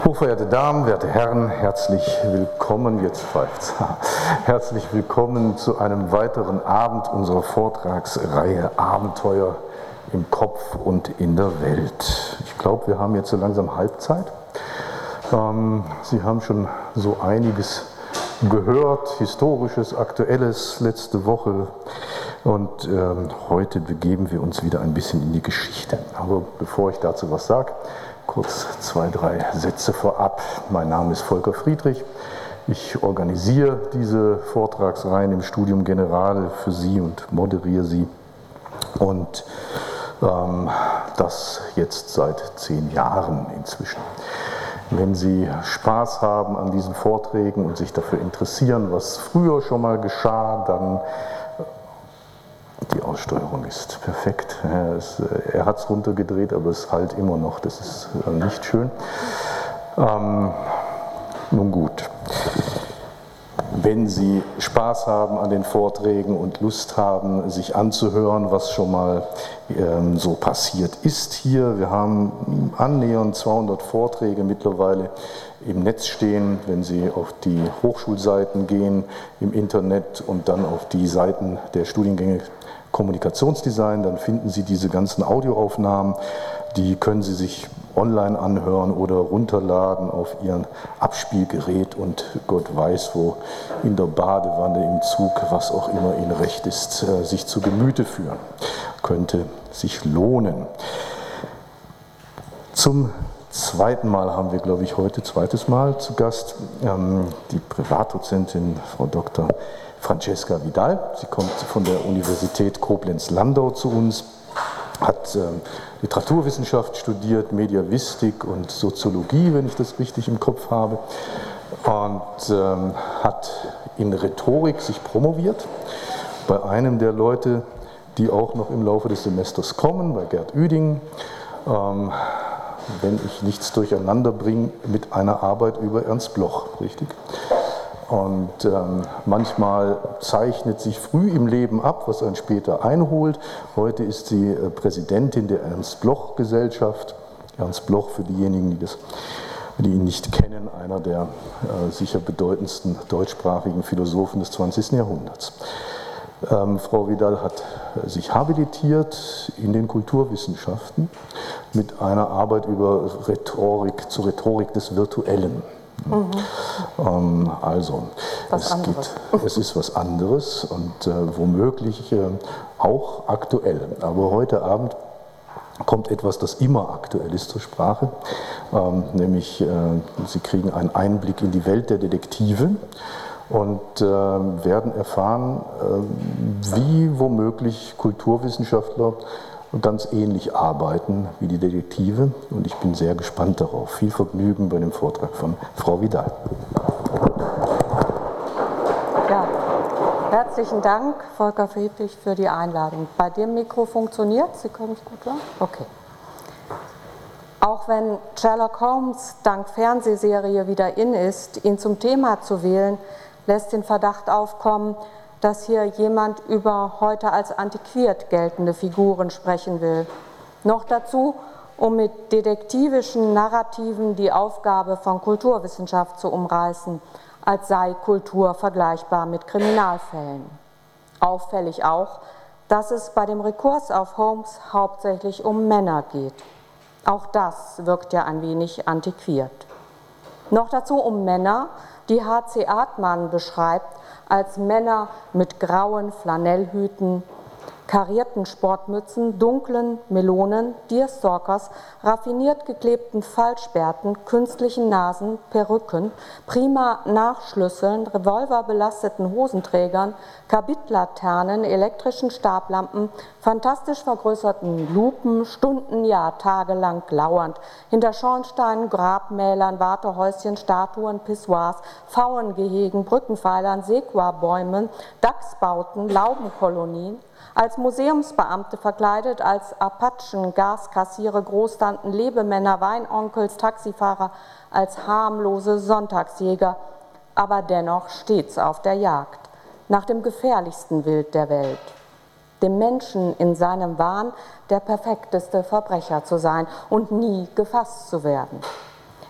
Hochverehrte Damen, werte Herren, herzlich willkommen, jetzt pfeift's, herzlich willkommen zu einem weiteren Abend unserer Vortragsreihe Abenteuer im Kopf und in der Welt. Ich glaube, wir haben jetzt so langsam Halbzeit. Sie haben schon so einiges gehört, Historisches, Aktuelles letzte Woche, und heute begeben wir uns wieder ein bisschen in die Geschichte. Aber bevor ich dazu was sage, kurz 2, 3 Sätze vorab. Mein Name ist Volker Friedrich. Ich organisiere diese Vortragsreihen im Studium Generale für Sie und moderiere sie. Und das jetzt seit 10 Jahren inzwischen. Wenn Sie Spaß haben an diesen Vorträgen und sich dafür interessieren, was früher schon mal geschah, dann die Aussteuerung ist perfekt. Er hat es runtergedreht, aber es halt immer noch. Das ist nicht schön. Nun gut. Wenn Sie Spaß haben an den Vorträgen und Lust haben, sich anzuhören, was schon mal so passiert ist hier. Wir haben annähernd 200 Vorträge mittlerweile im Netz stehen. Wenn Sie auf die Hochschulseiten gehen, im Internet und dann auf die Seiten der Studiengänge Kommunikationsdesign, dann finden Sie diese ganzen Audioaufnahmen. Die können Sie sich online anhören oder runterladen auf Ihren Abspielgerät und Gott weiß wo, in der Badewanne, im Zug, was auch immer Ihnen recht ist, sich zu Gemüte führen. Könnte sich lohnen. Zum zweiten Mal haben wir, glaube ich, heute, zweites Mal zu Gast, die Privatdozentin Frau Dr. Francesca Vidal. Sie kommt von der Universität Koblenz-Landau zu uns, hat Literaturwissenschaft studiert, Mediavistik und Soziologie, wenn ich das richtig im Kopf habe, und hat in Rhetorik sich promoviert bei einem der Leute, die auch noch im Laufe des Semesters kommen, bei Gerd Ueding, wenn ich nichts durcheinander bringe, mit einer Arbeit über Ernst Bloch, richtig? Und manchmal zeichnet sich früh im Leben ab, was einen später einholt. Heute ist sie Präsidentin der Ernst-Bloch-Gesellschaft. Ernst Bloch, für diejenigen, die ihn nicht kennen, einer der sicher bedeutendsten deutschsprachigen Philosophen des 20. Jahrhunderts. Frau Vidal hat sich habilitiert in den Kulturwissenschaften mit einer Arbeit über Rhetorik, zur Rhetorik des Virtuellen. Also, es ist was anderes und womöglich auch aktuell. Aber heute Abend kommt etwas, das immer aktuell ist zur Sprache, nämlich Sie kriegen einen Einblick in die Welt der Detektive und werden erfahren, wie womöglich Kulturwissenschaftler ganz ähnlich arbeiten wie die Detektive, und ich bin sehr gespannt darauf. Viel Vergnügen bei dem Vortrag von Frau Vidal. Ja, herzlichen Dank, Volker Friedrich, für die Einladung. Bei dem Mikro funktioniert? Sie können mich gut hören? Okay. Auch wenn Sherlock Holmes dank Fernsehserie wieder in ist, ihn zum Thema zu wählen, lässt den Verdacht aufkommen, dass hier jemand über heute als antiquiert geltende Figuren sprechen will. Noch dazu, um mit detektivischen Narrativen die Aufgabe von Kulturwissenschaft zu umreißen, als sei Kultur vergleichbar mit Kriminalfällen. Auffällig auch, dass es bei dem Rekurs auf Holmes hauptsächlich um Männer geht. Auch das wirkt ja ein wenig antiquiert. Noch dazu um Männer, die H.C. Artmann beschreibt als Männer mit grauen Flanellhüten, karierten Sportmützen, dunklen Melonen, Deerstalkers, raffiniert geklebten Falschbärten, künstlichen Nasen, Perücken, prima Nachschlüsseln, revolverbelasteten Hosenträgern, Kabitlaternen, elektrischen Stablampen, fantastisch vergrößerten Lupen, Stunden, ja tagelang lauernd, hinter Schornsteinen, Grabmälern, Wartehäuschen, Statuen, Pissoirs, Pfauengehegen, Brückenpfeilern, Sequoia-Bäumen, Dachsbauten, Laubenkolonien, als Museumsbeamte verkleidet, als Apachen, Gaskassiere, Großtanten, Lebemänner, Weinonkels, Taxifahrer, als harmlose Sonntagsjäger, aber dennoch stets auf der Jagd, nach dem gefährlichsten Wild der Welt, dem Menschen in seinem Wahn, der perfekteste Verbrecher zu sein und nie gefasst zu werden.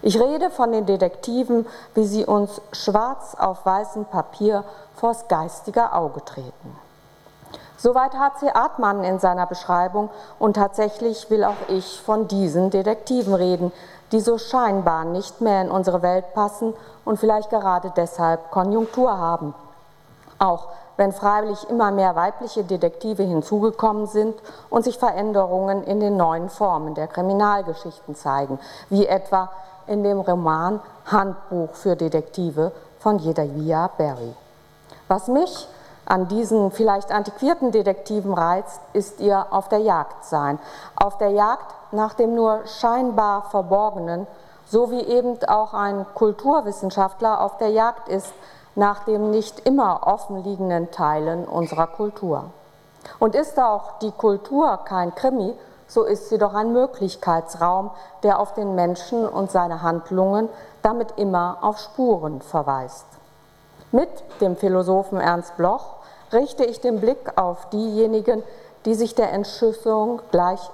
Ich rede von den Detektiven, wie sie uns schwarz auf weißem Papier vors geistige Auge treten. Soweit H.C. Artmann in seiner Beschreibung, und tatsächlich will auch ich von diesen Detektiven reden, die so scheinbar nicht mehr in unsere Welt passen und vielleicht gerade deshalb Konjunktur haben. Auch wenn freiwillig immer mehr weibliche Detektive hinzugekommen sind und sich Veränderungen in den neuen Formen der Kriminalgeschichten zeigen, wie etwa in dem Roman Handbuch für Detektive von Jedediah Berry. Was mich an diesen vielleicht antiquierten Detektiven reizt, ist ihr Auf der Jagd sein. Auf der Jagd nach dem nur scheinbar Verborgenen, so wie eben auch ein Kulturwissenschaftler auf der Jagd ist nach dem nicht immer offenliegenden Teilen unserer Kultur. Und ist auch die Kultur kein Krimi, so ist sie doch ein Möglichkeitsraum, der auf den Menschen und seine Handlungen, damit immer auf Spuren verweist. Mit dem Philosophen Ernst Bloch richte ich den Blick auf diejenigen, die sich der Entschlüsselung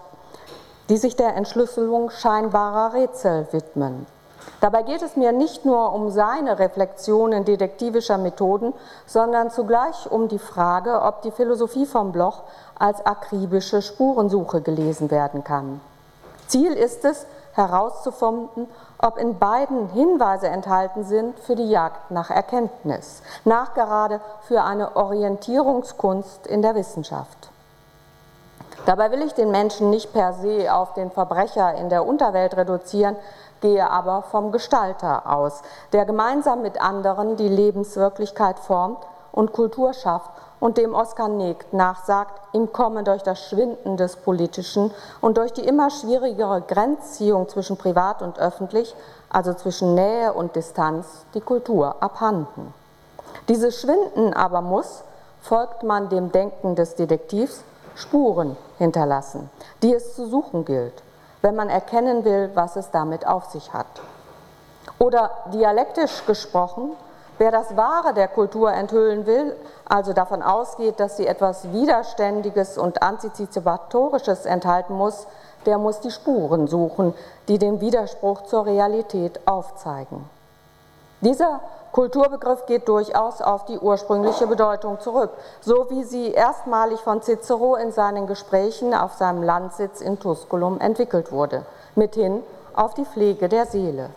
scheinbarer Rätsel widmen. Dabei geht es mir nicht nur um seine Reflexionen detektivischer Methoden, sondern zugleich um die Frage, ob die Philosophie von Bloch als akribische Spurensuche gelesen werden kann. Ziel ist es, herauszufinden, ob in beiden Hinweise enthalten sind für die Jagd nach Erkenntnis, nachgerade für eine Orientierungskunst in der Wissenschaft. Dabei will ich den Menschen nicht per se auf den Verbrecher in der Unterwelt reduzieren, gehe aber vom Gestalter aus, der gemeinsam mit anderen die Lebenswirklichkeit formt und Kultur schafft und dem Oskar Negd nachsagt, ihm komme durch das Schwinden des Politischen und durch die immer schwierigere Grenzziehung zwischen privat und öffentlich, also zwischen Nähe und Distanz, die Kultur abhanden. Dieses Schwinden aber muss, folgt man dem Denken des Detektivs, Spuren hinterlassen, die es zu suchen gilt, wenn man erkennen will, was es damit auf sich hat. Oder dialektisch gesprochen, wer das Wahre der Kultur enthüllen will, also davon ausgeht, dass sie etwas Widerständiges und Antizipatorisches enthalten muss, der muss die Spuren suchen, die den Widerspruch zur Realität aufzeigen. Dieser Kulturbegriff geht durchaus auf die ursprüngliche Bedeutung zurück, so wie sie erstmalig von Cicero in seinen Gesprächen auf seinem Landsitz in Tusculum entwickelt wurde, mithin auf die Pflege der Seele.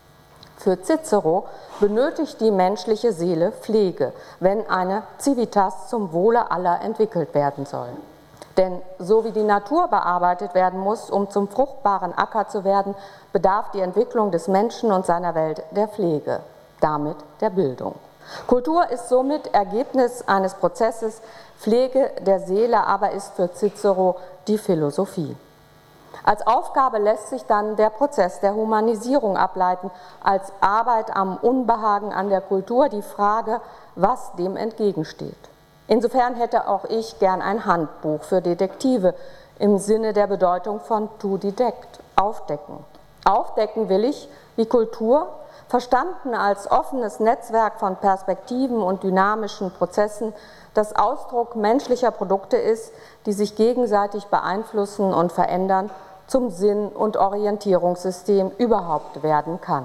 Für Cicero benötigt die menschliche Seele Pflege, wenn eine Civitas zum Wohle aller entwickelt werden soll. Denn so wie die Natur bearbeitet werden muss, um zum fruchtbaren Acker zu werden, bedarf die Entwicklung des Menschen und seiner Welt der Pflege, damit der Bildung. Kultur ist somit Ergebnis eines Prozesses, Pflege der Seele aber ist für Cicero die Philosophie. Als Aufgabe lässt sich dann der Prozess der Humanisierung ableiten, als Arbeit am Unbehagen an der Kultur die Frage, was dem entgegensteht. Insofern hätte auch ich gern ein Handbuch für Detektive im Sinne der Bedeutung von to detect, aufdecken. Aufdecken will ich, wie Kultur, verstanden als offenes Netzwerk von Perspektiven und dynamischen Prozessen, das Ausdruck menschlicher Produkte ist, die sich gegenseitig beeinflussen und verändern, zum Sinn- und Orientierungssystem überhaupt werden kann.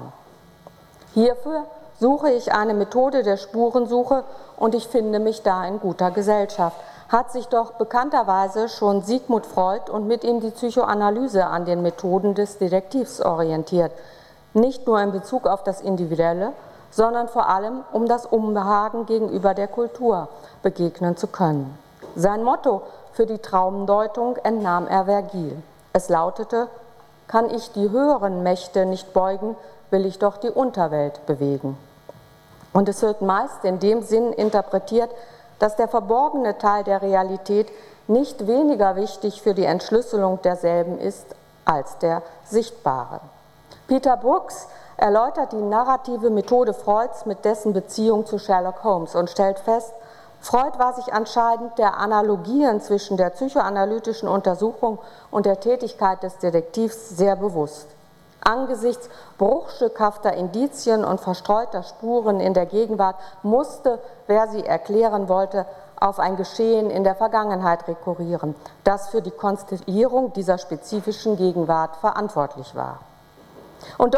Hierfür suche ich eine Methode der Spurensuche und ich finde mich da in guter Gesellschaft. Hat sich doch bekannterweise schon Sigmund Freud und mit ihm die Psychoanalyse an den Methoden des Detektivs orientiert. Nicht nur in Bezug auf das Individuelle, sondern vor allem, um das Unbehagen gegenüber der Kultur begegnen zu können. Sein Motto für die Traumdeutung entnahm er Vergil. Es lautete: Kann ich die höheren Mächte nicht beugen, will ich doch die Unterwelt bewegen. Und es wird meist in dem Sinn interpretiert, dass der verborgene Teil der Realität nicht weniger wichtig für die Entschlüsselung derselben ist als der sichtbare. Peter Brooks erläutert die narrative Methode Freuds mit dessen Beziehung zu Sherlock Holmes und stellt fest, Freud war sich anscheinend der Analogien zwischen der psychoanalytischen Untersuchung und der Tätigkeit des Detektivs sehr bewusst. Angesichts bruchstückhafter Indizien und verstreuter Spuren in der Gegenwart musste, wer sie erklären wollte, auf ein Geschehen in der Vergangenheit rekurrieren, das für die Konstituierung dieser spezifischen Gegenwart verantwortlich war. Und doch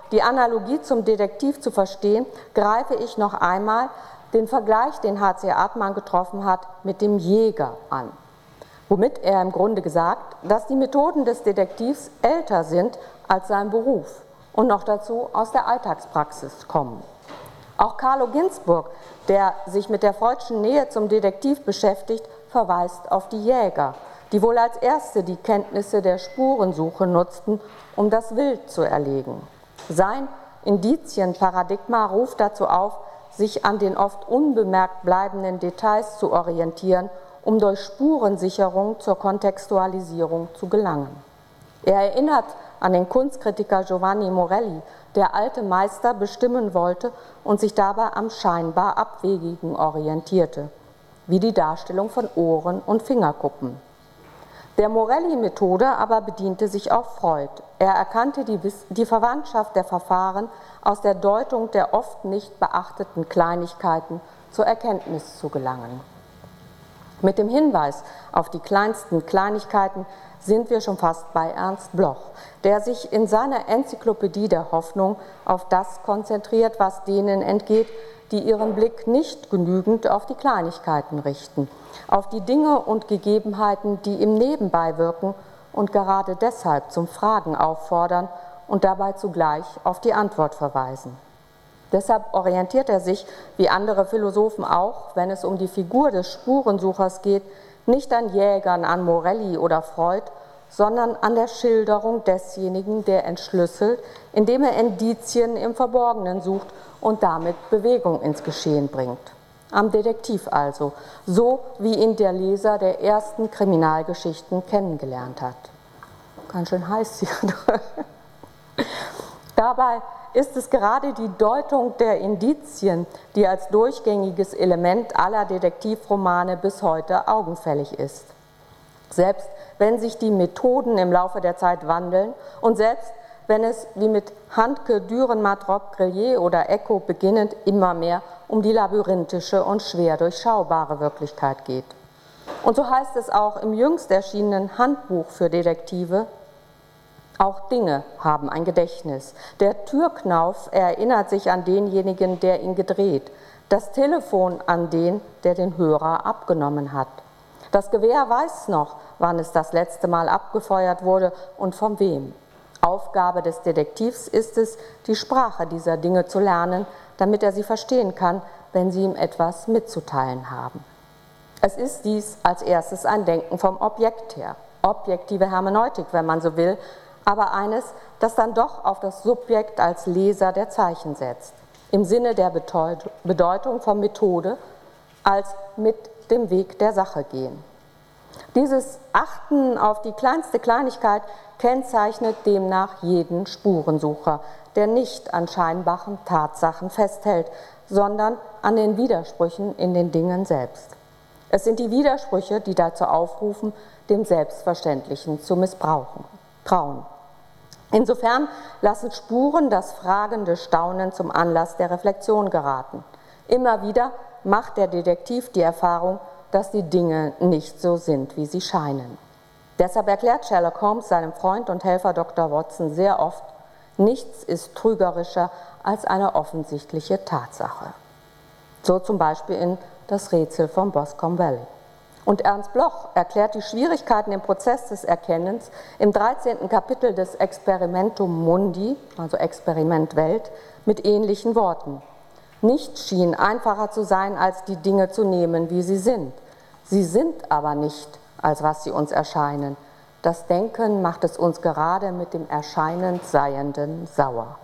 die Analogie zum Detektiv zu verstehen, greife ich noch einmal den Vergleich, den H.C. Artmann getroffen hat, mit dem Jäger an, womit er im Grunde gesagt, dass die Methoden des Detektivs älter sind als sein Beruf und noch dazu aus der Alltagspraxis kommen. Auch Carlo Ginzburg, der sich mit der freudschen Nähe zum Detektiv beschäftigt, verweist auf die Jäger, die wohl als Erste die Kenntnisse der Spurensuche nutzten, um das Wild zu erlegen. Sein Indizienparadigma ruft dazu auf, sich an den oft unbemerkt bleibenden Details zu orientieren, um durch Spurensicherung zur Kontextualisierung zu gelangen. Er erinnert an den Kunstkritiker Giovanni Morelli, der alte Meister bestimmen wollte und sich dabei am scheinbar Abwegigen orientierte, wie die Darstellung von Ohren und Fingerkuppen. Der Morelli-Methode aber bediente sich auch Freud. Er erkannte die Verwandtschaft der Verfahren aus der Deutung der oft nicht beachteten Kleinigkeiten zur Erkenntnis zu gelangen. Mit dem Hinweis auf die kleinsten Kleinigkeiten sind wir schon fast bei Ernst Bloch, der sich in seiner Enzyklopädie der Hoffnung auf das konzentriert, was denen entgeht, die ihren Blick nicht genügend auf die Kleinigkeiten richten, auf die Dinge und Gegebenheiten, die im Nebenbei wirken und gerade deshalb zum Fragen auffordern und dabei zugleich auf die Antwort verweisen. Deshalb orientiert er sich, wie andere Philosophen auch, wenn es um die Figur des Spurensuchers geht, nicht an Jägern, an Morelli oder Freud, sondern an der Schilderung desjenigen, der entschlüsselt, indem er Indizien im Verborgenen sucht und damit Bewegung ins Geschehen bringt. Am Detektiv also, so wie ihn der Leser der ersten Kriminalgeschichten kennengelernt hat. Ganz schön heiß hier. Dabei ist es gerade die Deutung der Indizien, die als durchgängiges Element aller Detektivromane bis heute augenfällig ist. Selbst wenn sich die Methoden im Laufe der Zeit wandeln und selbst wenn es, wie mit Handke, Dürrenmatt, Robb-Grillier oder Eco beginnend, immer mehr um die labyrinthische und schwer durchschaubare Wirklichkeit geht. Und so heißt es auch im jüngst erschienenen Handbuch für Detektive: Auch Dinge haben ein Gedächtnis. Der Türknauf erinnert sich an denjenigen, der ihn gedreht. Das Telefon an den, der den Hörer abgenommen hat. Das Gewehr weiß noch, wann es das letzte Mal abgefeuert wurde und von wem. Aufgabe des Detektivs ist es, die Sprache dieser Dinge zu lernen, damit er sie verstehen kann, wenn sie ihm etwas mitzuteilen haben. Es ist dies als erstes ein Denken vom Objekt her, objektive Hermeneutik, wenn man so will, aber eines, das dann doch auf das Subjekt als Leser der Zeichen setzt, im Sinne der Bedeutung von Methode als mit dem Weg der Sache gehen. Dieses Achten auf die kleinste Kleinigkeit kennzeichnet demnach jeden Spurensucher, der nicht an scheinbaren Tatsachen festhält, sondern an den Widersprüchen in den Dingen selbst. Es sind die Widersprüche, die dazu aufrufen, dem Selbstverständlichen zu misstrauen. Insofern lassen Spuren das fragende Staunen zum Anlass der Reflexion geraten. Immer wieder macht der Detektiv die Erfahrung, dass die Dinge nicht so sind, wie sie scheinen. Deshalb erklärt Sherlock Holmes seinem Freund und Helfer Dr. Watson sehr oft: Nichts ist trügerischer als eine offensichtliche Tatsache. So zum Beispiel in Das Rätsel von Boscombe Valley. Und Ernst Bloch erklärt die Schwierigkeiten im Prozess des Erkennens im 13. Kapitel des Experimentum Mundi, also Experiment Welt, mit ähnlichen Worten. Nichts schien einfacher zu sein, als die Dinge zu nehmen, wie sie sind. Sie sind aber nicht, als was sie uns erscheinen. Das Denken macht es uns gerade mit dem erscheinend Seienden sauer.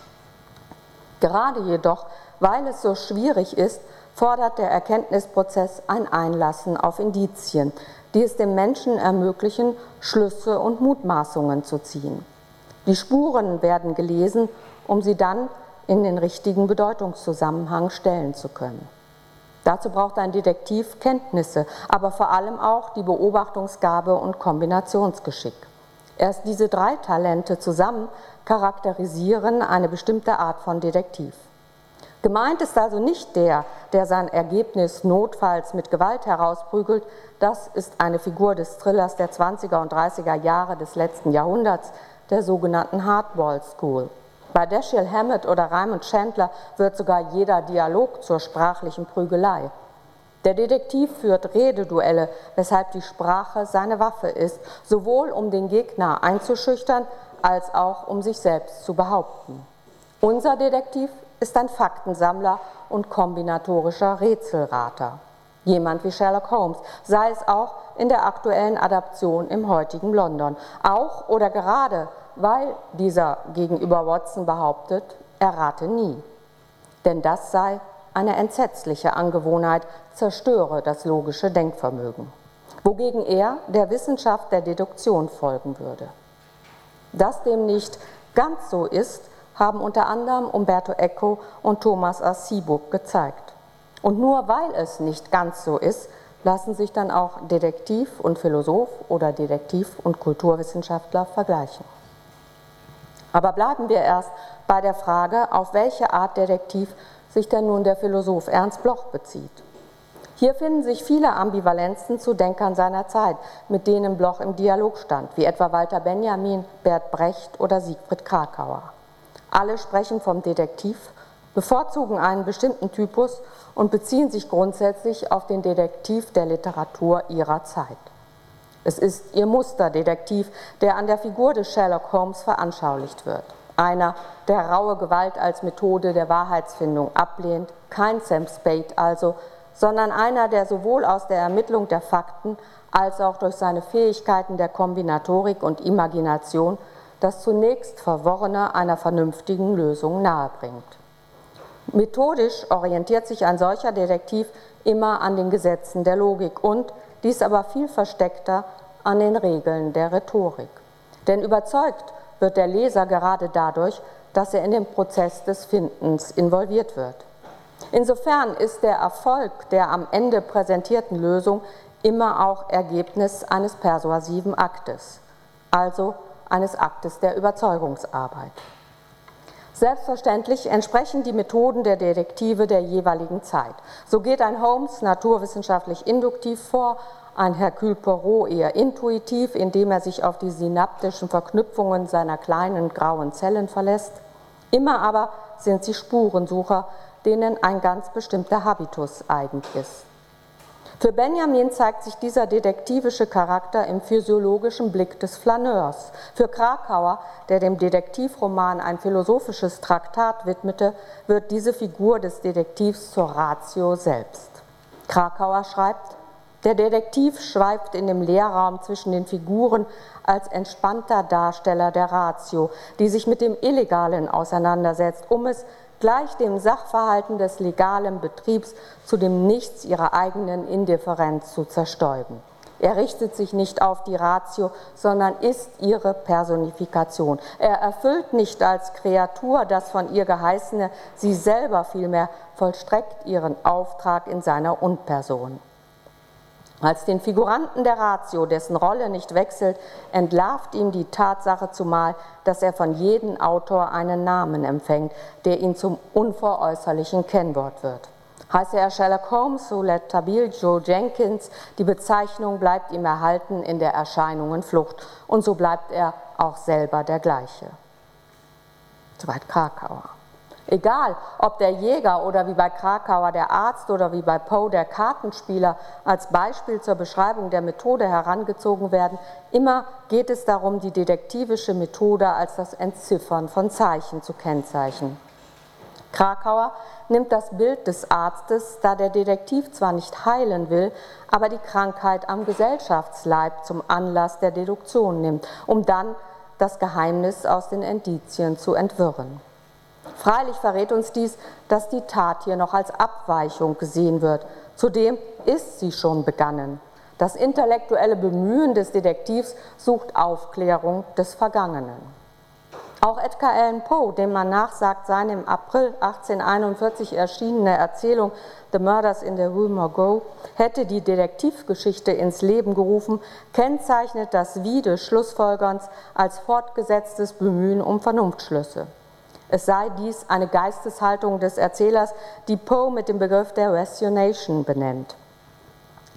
Gerade jedoch, weil es so schwierig ist, fordert der Erkenntnisprozess ein Einlassen auf Indizien, die es dem Menschen ermöglichen, Schlüsse und Mutmaßungen zu ziehen. Die Spuren werden gelesen, um sie dann in den richtigen Bedeutungszusammenhang stellen zu können. Dazu braucht ein Detektiv Kenntnisse, aber vor allem auch die Beobachtungsgabe und Kombinationsgeschick. Erst diese drei Talente zusammen charakterisieren eine bestimmte Art von Detektiv. Gemeint ist also nicht der sein Ergebnis notfalls mit Gewalt herausprügelt. Das ist eine Figur des Thrillers der 20er und 30er Jahre des letzten Jahrhunderts, der sogenannten Hardball School. Bei Dashiell Hammett oder Raymond Chandler wird sogar jeder Dialog zur sprachlichen Prügelei. Der Detektiv führt Rededuelle, weshalb die Sprache seine Waffe ist, sowohl um den Gegner einzuschüchtern, als auch um sich selbst zu behaupten. Unser Detektiv ist ein Faktensammler und kombinatorischer Rätselrater. Jemand wie Sherlock Holmes, sei es auch in der aktuellen Adaption im heutigen London. Auch oder gerade, weil dieser gegenüber Watson behauptet, er rate nie. Denn das sei eine entsetzliche Angewohnheit, zerstöre das logische Denkvermögen. Wogegen er der Wissenschaft der Deduktion folgen würde. Dass dem nicht ganz so ist, haben unter anderem Umberto Eco und Thomas A. Seabook gezeigt. Und nur weil es nicht ganz so ist, lassen sich dann auch Detektiv und Philosoph oder Detektiv und Kulturwissenschaftler vergleichen. Aber bleiben wir erst bei der Frage, auf welche Art Detektiv sich denn nun der Philosoph Ernst Bloch bezieht. Hier finden sich viele Ambivalenzen zu Denkern seiner Zeit, mit denen Bloch im Dialog stand, wie etwa Walter Benjamin, Bert Brecht oder Siegfried Kracauer. Alle sprechen vom Detektiv, bevorzugen einen bestimmten Typus und beziehen sich grundsätzlich auf den Detektiv der Literatur ihrer Zeit. Es ist ihr Musterdetektiv, der an der Figur des Sherlock Holmes veranschaulicht wird. Einer, der raue Gewalt als Methode der Wahrheitsfindung ablehnt, kein Sam Spade also, sondern einer, der sowohl aus der Ermittlung der Fakten als auch durch seine Fähigkeiten der Kombinatorik und Imagination das zunächst Verworrene einer vernünftigen Lösung nahebringt. Methodisch orientiert sich ein solcher Detektiv immer an den Gesetzen der Logik und, dies aber viel versteckter, an den Regeln der Rhetorik. Denn überzeugt wird der Leser gerade dadurch, dass er in den Prozess des Findens involviert wird. Insofern ist der Erfolg der am Ende präsentierten Lösung immer auch Ergebnis eines persuasiven Aktes, also eines Aktes der Überzeugungsarbeit. Selbstverständlich entsprechen die Methoden der Detektive der jeweiligen Zeit. So geht ein Holmes naturwissenschaftlich induktiv vor, ein Hercule Poirot eher intuitiv, indem er sich auf die synaptischen Verknüpfungen seiner kleinen grauen Zellen verlässt. Immer aber sind sie Spurensucher, denen ein ganz bestimmter Habitus eigen ist. Für Benjamin zeigt sich dieser detektivische Charakter im physiologischen Blick des Flaneurs. Für Kracauer, der dem Detektivroman ein philosophisches Traktat widmete, wird diese Figur des Detektivs zur Ratio selbst. Kracauer schreibt: Der Detektiv schweift in dem Leerraum zwischen den Figuren als entspannter Darsteller der Ratio, die sich mit dem Illegalen auseinandersetzt, um es gleich dem Sachverhalten des legalen Betriebs zu dem Nichts ihrer eigenen Indifferenz zu zerstäuben. Er richtet sich nicht auf die Ratio, sondern ist ihre Personifikation. Er erfüllt nicht als Kreatur das von ihr Geheißene, sie selber vielmehr vollstreckt ihren Auftrag in seiner Unperson. Als den Figuranten der Ratio, dessen Rolle nicht wechselt, entlarvt ihm die Tatsache zumal, dass er von jedem Autor einen Namen empfängt, der ihn zum unveräußerlichen Kennwort wird. Heiße er Sherlock Holmes, so Tabile Joe Jenkins, die Bezeichnung bleibt ihm erhalten in der Erscheinungenflucht und so bleibt er auch selber der gleiche. Soweit Kracauer. Egal, ob der Jäger oder wie bei Kracauer der Arzt oder wie bei Poe der Kartenspieler als Beispiel zur Beschreibung der Methode herangezogen werden, immer geht es darum, die detektivische Methode als das Entziffern von Zeichen zu kennzeichnen. Kracauer nimmt das Bild des Arztes, da der Detektiv zwar nicht heilen will, aber die Krankheit am Gesellschaftsleib zum Anlass der Deduktion nimmt, um dann das Geheimnis aus den Indizien zu entwirren. Freilich verrät uns dies, dass die Tat hier noch als Abweichung gesehen wird. Zudem ist sie schon begangen. Das intellektuelle Bemühen des Detektivs sucht Aufklärung des Vergangenen. Auch Edgar Allan Poe, dem man nachsagt, seine im April 1841 erschienene Erzählung The Murders in the Rue Morgue hätte die Detektivgeschichte ins Leben gerufen, kennzeichnet das Wie des Schlussfolgerns als fortgesetztes Bemühen um Vernunftschlüsse. Es sei dies eine Geisteshaltung des Erzählers, die Poe mit dem Begriff der Rationation benennt.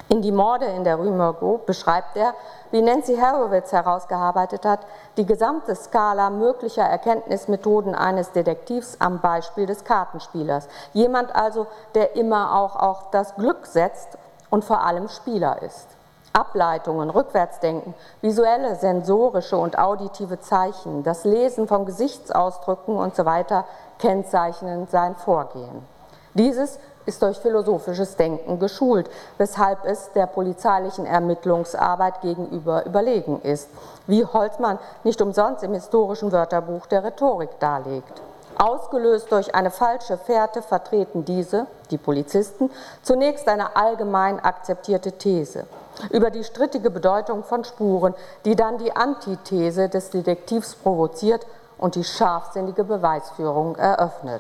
In Die Morde in der Rue Morgue beschreibt er, wie Nancy Horowitz herausgearbeitet hat, die gesamte Skala möglicher Erkenntnismethoden eines Detektivs am Beispiel des Kartenspielers. Jemand also, der immer auch auf das Glück setzt und vor allem Spieler ist. Ableitungen, Rückwärtsdenken, visuelle, sensorische und auditive Zeichen, das Lesen von Gesichtsausdrücken usw. kennzeichnen sein Vorgehen. Dieses ist durch philosophisches Denken geschult, weshalb es der polizeilichen Ermittlungsarbeit gegenüber überlegen ist, wie Holzmann nicht umsonst im historischen Wörterbuch der Rhetorik darlegt. Ausgelöst durch eine falsche Fährte vertreten diese, die Polizisten, zunächst eine allgemein akzeptierte These über die strittige Bedeutung von Spuren, die dann die Antithese des Detektivs provoziert und die scharfsinnige Beweisführung eröffnet.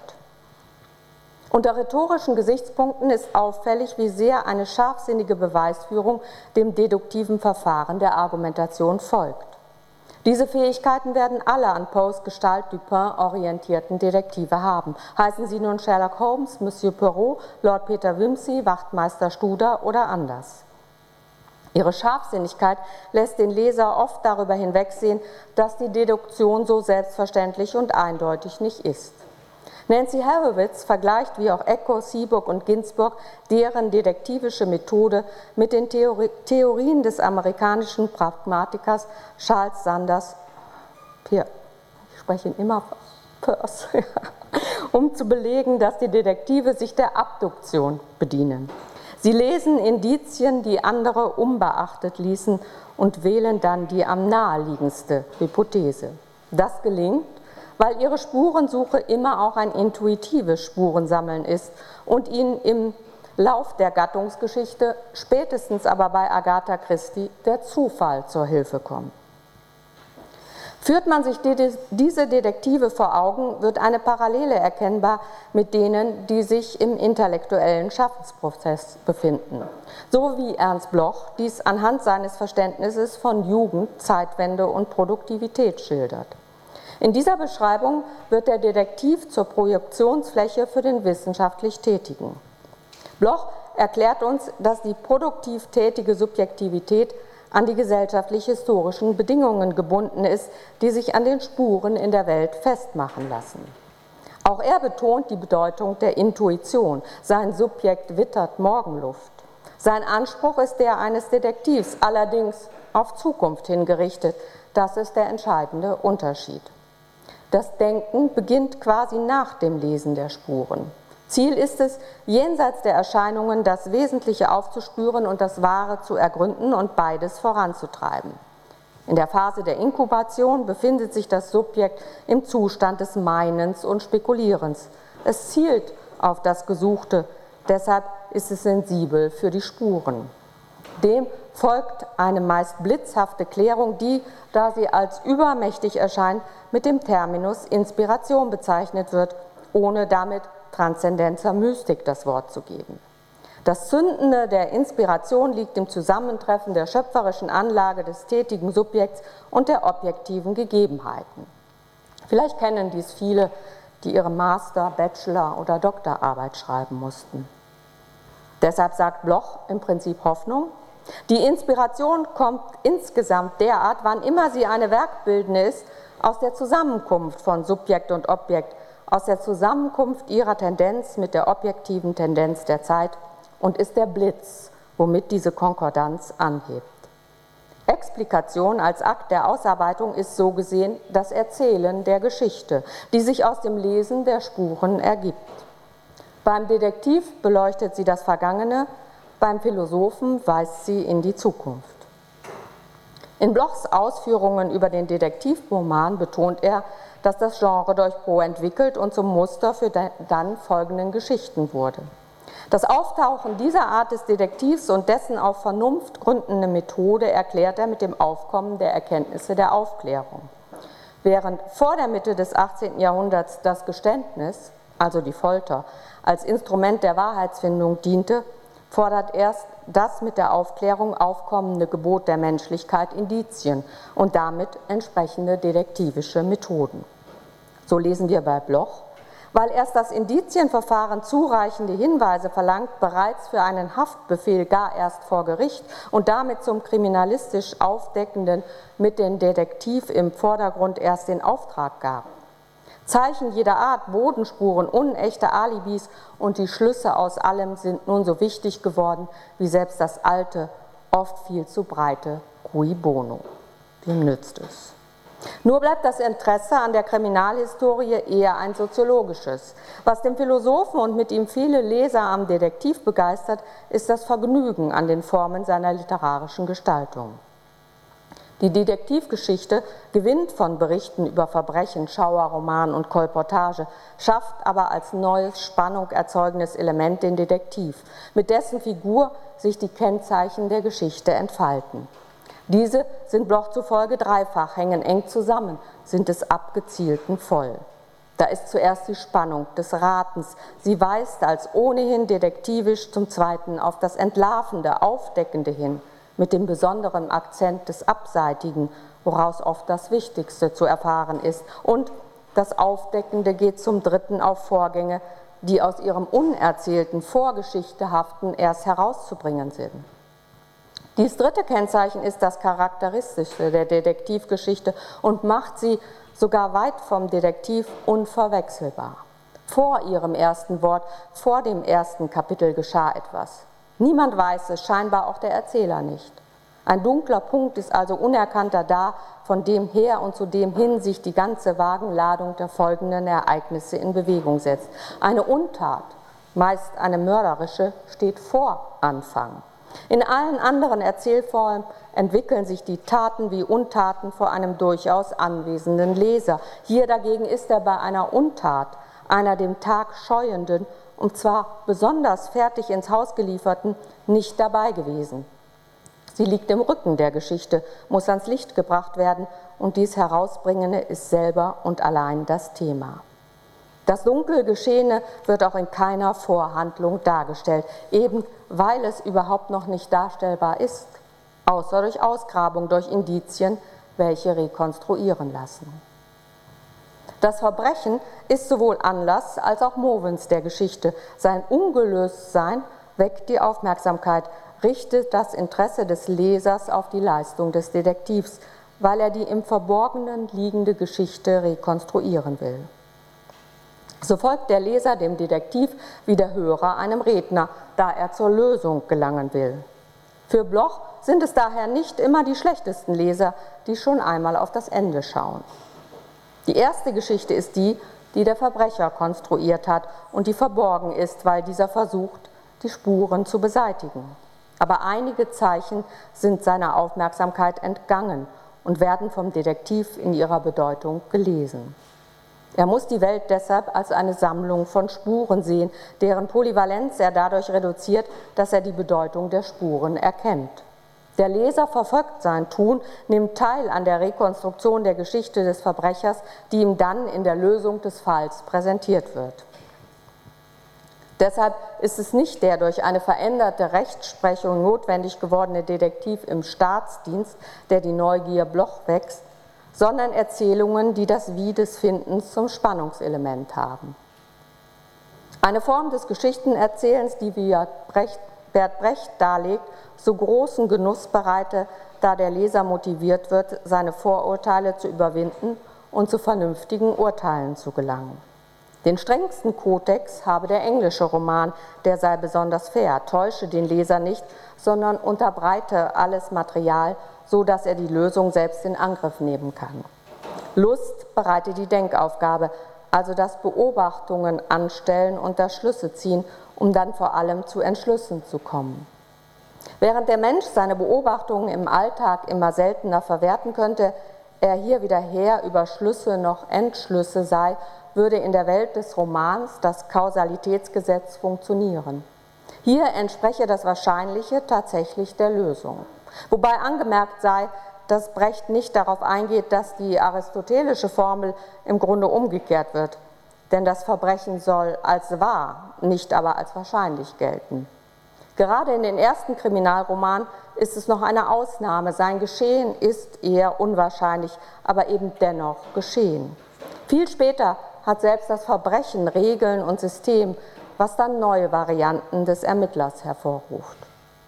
Unter rhetorischen Gesichtspunkten ist auffällig, wie sehr eine scharfsinnige Beweisführung dem deduktiven Verfahren der Argumentation folgt. Diese Fähigkeiten werden alle an Poes Gestalt Dupin orientierten Detektive haben. Heißen sie nun Sherlock Holmes, Monsieur Poirot, Lord Peter Wimsey, Wachtmeister Studer oder anders. Ihre Scharfsinnigkeit lässt den Leser oft darüber hinwegsehen, dass die Deduktion so selbstverständlich und eindeutig nicht ist. Nancy Horowitz vergleicht wie auch Eco, Seabook und Ginsburg deren detektivische Methode mit den Theorien des amerikanischen Pragmatikers Charles Sanders Peirce, ich spreche ihn immer Peirce, um zu belegen, dass die Detektive sich der Abduktion bedienen. Sie lesen Indizien, die andere unbeachtet ließen und wählen dann die am naheliegendste Hypothese. Das gelingt, weil ihre Spurensuche immer auch ein intuitives Spurensammeln ist und ihnen im Lauf der Gattungsgeschichte, spätestens aber bei Agatha Christie, der Zufall zur Hilfe kommt. Führt man sich diese Detektive vor Augen, wird eine Parallele erkennbar mit denen, die sich im intellektuellen Schaffensprozess befinden. So wie Ernst Bloch dies anhand seines Verständnisses von Jugend, Zeitwende und Produktivität schildert. In dieser Beschreibung wird der Detektiv zur Projektionsfläche für den wissenschaftlich Tätigen. Bloch erklärt uns, dass die produktiv tätige Subjektivität an die gesellschaftlich-historischen Bedingungen gebunden ist, die sich an den Spuren in der Welt festmachen lassen. Auch er betont die Bedeutung der Intuition. Sein Subjekt wittert Morgenluft. Sein Anspruch ist der eines Detektivs, allerdings auf Zukunft hingerichtet. Das ist der entscheidende Unterschied. Das Denken beginnt quasi nach dem Lesen der Spuren. Ziel ist es, jenseits der Erscheinungen das Wesentliche aufzuspüren und das Wahre zu ergründen und beides voranzutreiben. In der Phase der Inkubation befindet sich das Subjekt im Zustand des Meinens und Spekulierens. Es zielt auf das Gesuchte, deshalb ist es sensibel für die Spuren. Dem folgt eine meist blitzhafte Klärung, die, da sie als übermächtig erscheint, mit dem Terminus Inspiration bezeichnet wird, ohne damit Transzendenzer Mystik das Wort zu geben. Das Zündende der Inspiration liegt im Zusammentreffen der schöpferischen Anlage des tätigen Subjekts und der objektiven Gegebenheiten. Vielleicht kennen dies viele, die ihre Master-, Bachelor- oder Doktorarbeit schreiben mussten. Deshalb sagt Bloch im Prinzip Hoffnung: Die Inspiration kommt insgesamt derart, wann immer sie eine werkbildende ist, aus der Zusammenkunft von Subjekt und Objekt, aus der Zusammenkunft ihrer Tendenz mit der objektiven Tendenz der Zeit und ist der Blitz, womit diese Konkordanz anhebt. Explikation als Akt der Ausarbeitung ist so gesehen das Erzählen der Geschichte, die sich aus dem Lesen der Spuren ergibt. Beim Detektiv beleuchtet sie das Vergangene, beim Philosophen weist sie in die Zukunft. In Blochs Ausführungen über den Detektivroman betont er, dass das Genre durch Poe entwickelt und zum Muster für dann folgenden Geschichten wurde. Das Auftauchen dieser Art des Detektivs und dessen auf Vernunft gründende Methode erklärt er mit dem Aufkommen der Erkenntnisse der Aufklärung. Während vor der Mitte des 18. Jahrhunderts das Geständnis, also die Folter, als Instrument der Wahrheitsfindung diente, fordert erst das mit der Aufklärung aufkommende Gebot der Menschlichkeit Indizien und damit entsprechende detektivische Methoden. So lesen wir bei Bloch: Weil erst das Indizienverfahren zureichende Hinweise verlangt, bereits für einen Haftbefehl gar erst vor Gericht und damit zum kriminalistisch Aufdeckenden mit dem Detektiv im Vordergrund erst den Auftrag gab. Zeichen jeder Art, Bodenspuren, unechte Alibis und die Schlüsse aus allem sind nun so wichtig geworden wie selbst das alte, oft viel zu breite Cui bono. Wem nützt es? Nur bleibt das Interesse an der Kriminalhistorie eher ein soziologisches. Was den Philosophen und mit ihm viele Leser am Detektiv begeistert, ist das Vergnügen an den Formen seiner literarischen Gestaltung. Die Detektivgeschichte gewinnt von Berichten über Verbrechen, Schauerroman und Kolportage, schafft aber als neues, Spannung erzeugendes Element den Detektiv, mit dessen Figur sich die Kennzeichen der Geschichte entfalten. Diese sind Bloch zufolge dreifach, hängen eng zusammen, sind des Abgezielten voll. Da ist zuerst die Spannung des Ratens. Sie weist als ohnehin detektivisch zum Zweiten auf das Entlarvende, Aufdeckende hin, mit dem besonderen Akzent des Abseitigen, woraus oft das Wichtigste zu erfahren ist. Und das Aufdeckende geht zum Dritten auf Vorgänge, die aus ihrem unerzählten, vorgeschichtehaften erst herauszubringen sind. Dies dritte Kennzeichen ist das Charakteristische der Detektivgeschichte und macht sie sogar weit vom Detektiv unverwechselbar. Vor ihrem ersten Wort, vor dem ersten Kapitel geschah etwas. Niemand weiß es, scheinbar auch der Erzähler nicht. Ein dunkler Punkt ist also unerkannter da, von dem her und zu dem hin sich die ganze Wagenladung der folgenden Ereignisse in Bewegung setzt. Eine Untat, meist eine mörderische, steht vor Anfang. In allen anderen Erzählformen entwickeln sich die Taten wie Untaten vor einem durchaus anwesenden Leser. Hier dagegen ist er bei einer Untat, einer dem Tag scheuenden, und zwar besonders fertig ins Haus gelieferten, nicht dabei gewesen. Sie liegt im Rücken der Geschichte, muss ans Licht gebracht werden und dies Herausbringende ist selber und allein das Thema. Das dunkel Geschehene wird auch in keiner Vorhandlung dargestellt, eben weil es überhaupt noch nicht darstellbar ist, außer durch Ausgrabung, durch Indizien, welche rekonstruieren lassen. Das Verbrechen ist sowohl Anlass als auch Movens der Geschichte. Sein Ungelöstsein weckt die Aufmerksamkeit, richtet das Interesse des Lesers auf die Leistung des Detektivs, weil er die im Verborgenen liegende Geschichte rekonstruieren will. So folgt der Leser dem Detektiv wie der Hörer einem Redner, da er zur Lösung gelangen will. Für Bloch sind es daher nicht immer die schlechtesten Leser, die schon einmal auf das Ende schauen. Die erste Geschichte ist die, die der Verbrecher konstruiert hat und die verborgen ist, weil dieser versucht, die Spuren zu beseitigen. Aber einige Zeichen sind seiner Aufmerksamkeit entgangen und werden vom Detektiv in ihrer Bedeutung gelesen. Er muss die Welt deshalb als eine Sammlung von Spuren sehen, deren Polyvalenz er dadurch reduziert, dass er die Bedeutung der Spuren erkennt. Der Leser verfolgt sein Tun, nimmt teil an der Rekonstruktion der Geschichte des Verbrechers, die ihm dann in der Lösung des Falls präsentiert wird. Deshalb ist es nicht der durch eine veränderte Rechtsprechung notwendig gewordene Detektiv im Staatsdienst, der die Neugier Bloch wächst, sondern Erzählungen, die das Wie des Findens zum Spannungselement haben. Eine Form des Geschichtenerzählens, die wie Bert Brecht darlegt, so großen Genuss bereite, da der Leser motiviert wird, seine Vorurteile zu überwinden und zu vernünftigen Urteilen zu gelangen. Den strengsten Kodex habe der englische Roman, der sei besonders fair, täusche den Leser nicht, sondern unterbreite alles Material, so dass er die Lösung selbst in Angriff nehmen kann. Lust bereitet die Denkaufgabe, also das Beobachtungen anstellen und das Schlüsse ziehen, um dann vor allem zu Entschlüssen zu kommen. Während der Mensch seine Beobachtungen im Alltag immer seltener verwerten könnte, er hier weder Herr über Schlüsse noch Entschlüsse sei, würde in der Welt des Romans das Kausalitätsgesetz funktionieren. Hier entspreche das Wahrscheinliche tatsächlich der Lösung. Wobei angemerkt sei, dass Brecht nicht darauf eingeht, dass die aristotelische Formel im Grunde umgekehrt wird. Denn das Verbrechen soll als wahr, nicht aber als wahrscheinlich gelten. Gerade in den ersten Kriminalromanen ist es noch eine Ausnahme. Sein Geschehen ist eher unwahrscheinlich, aber eben dennoch geschehen. Viel später hat selbst das Verbrechen Regeln und System, was dann neue Varianten des Ermittlers hervorruft.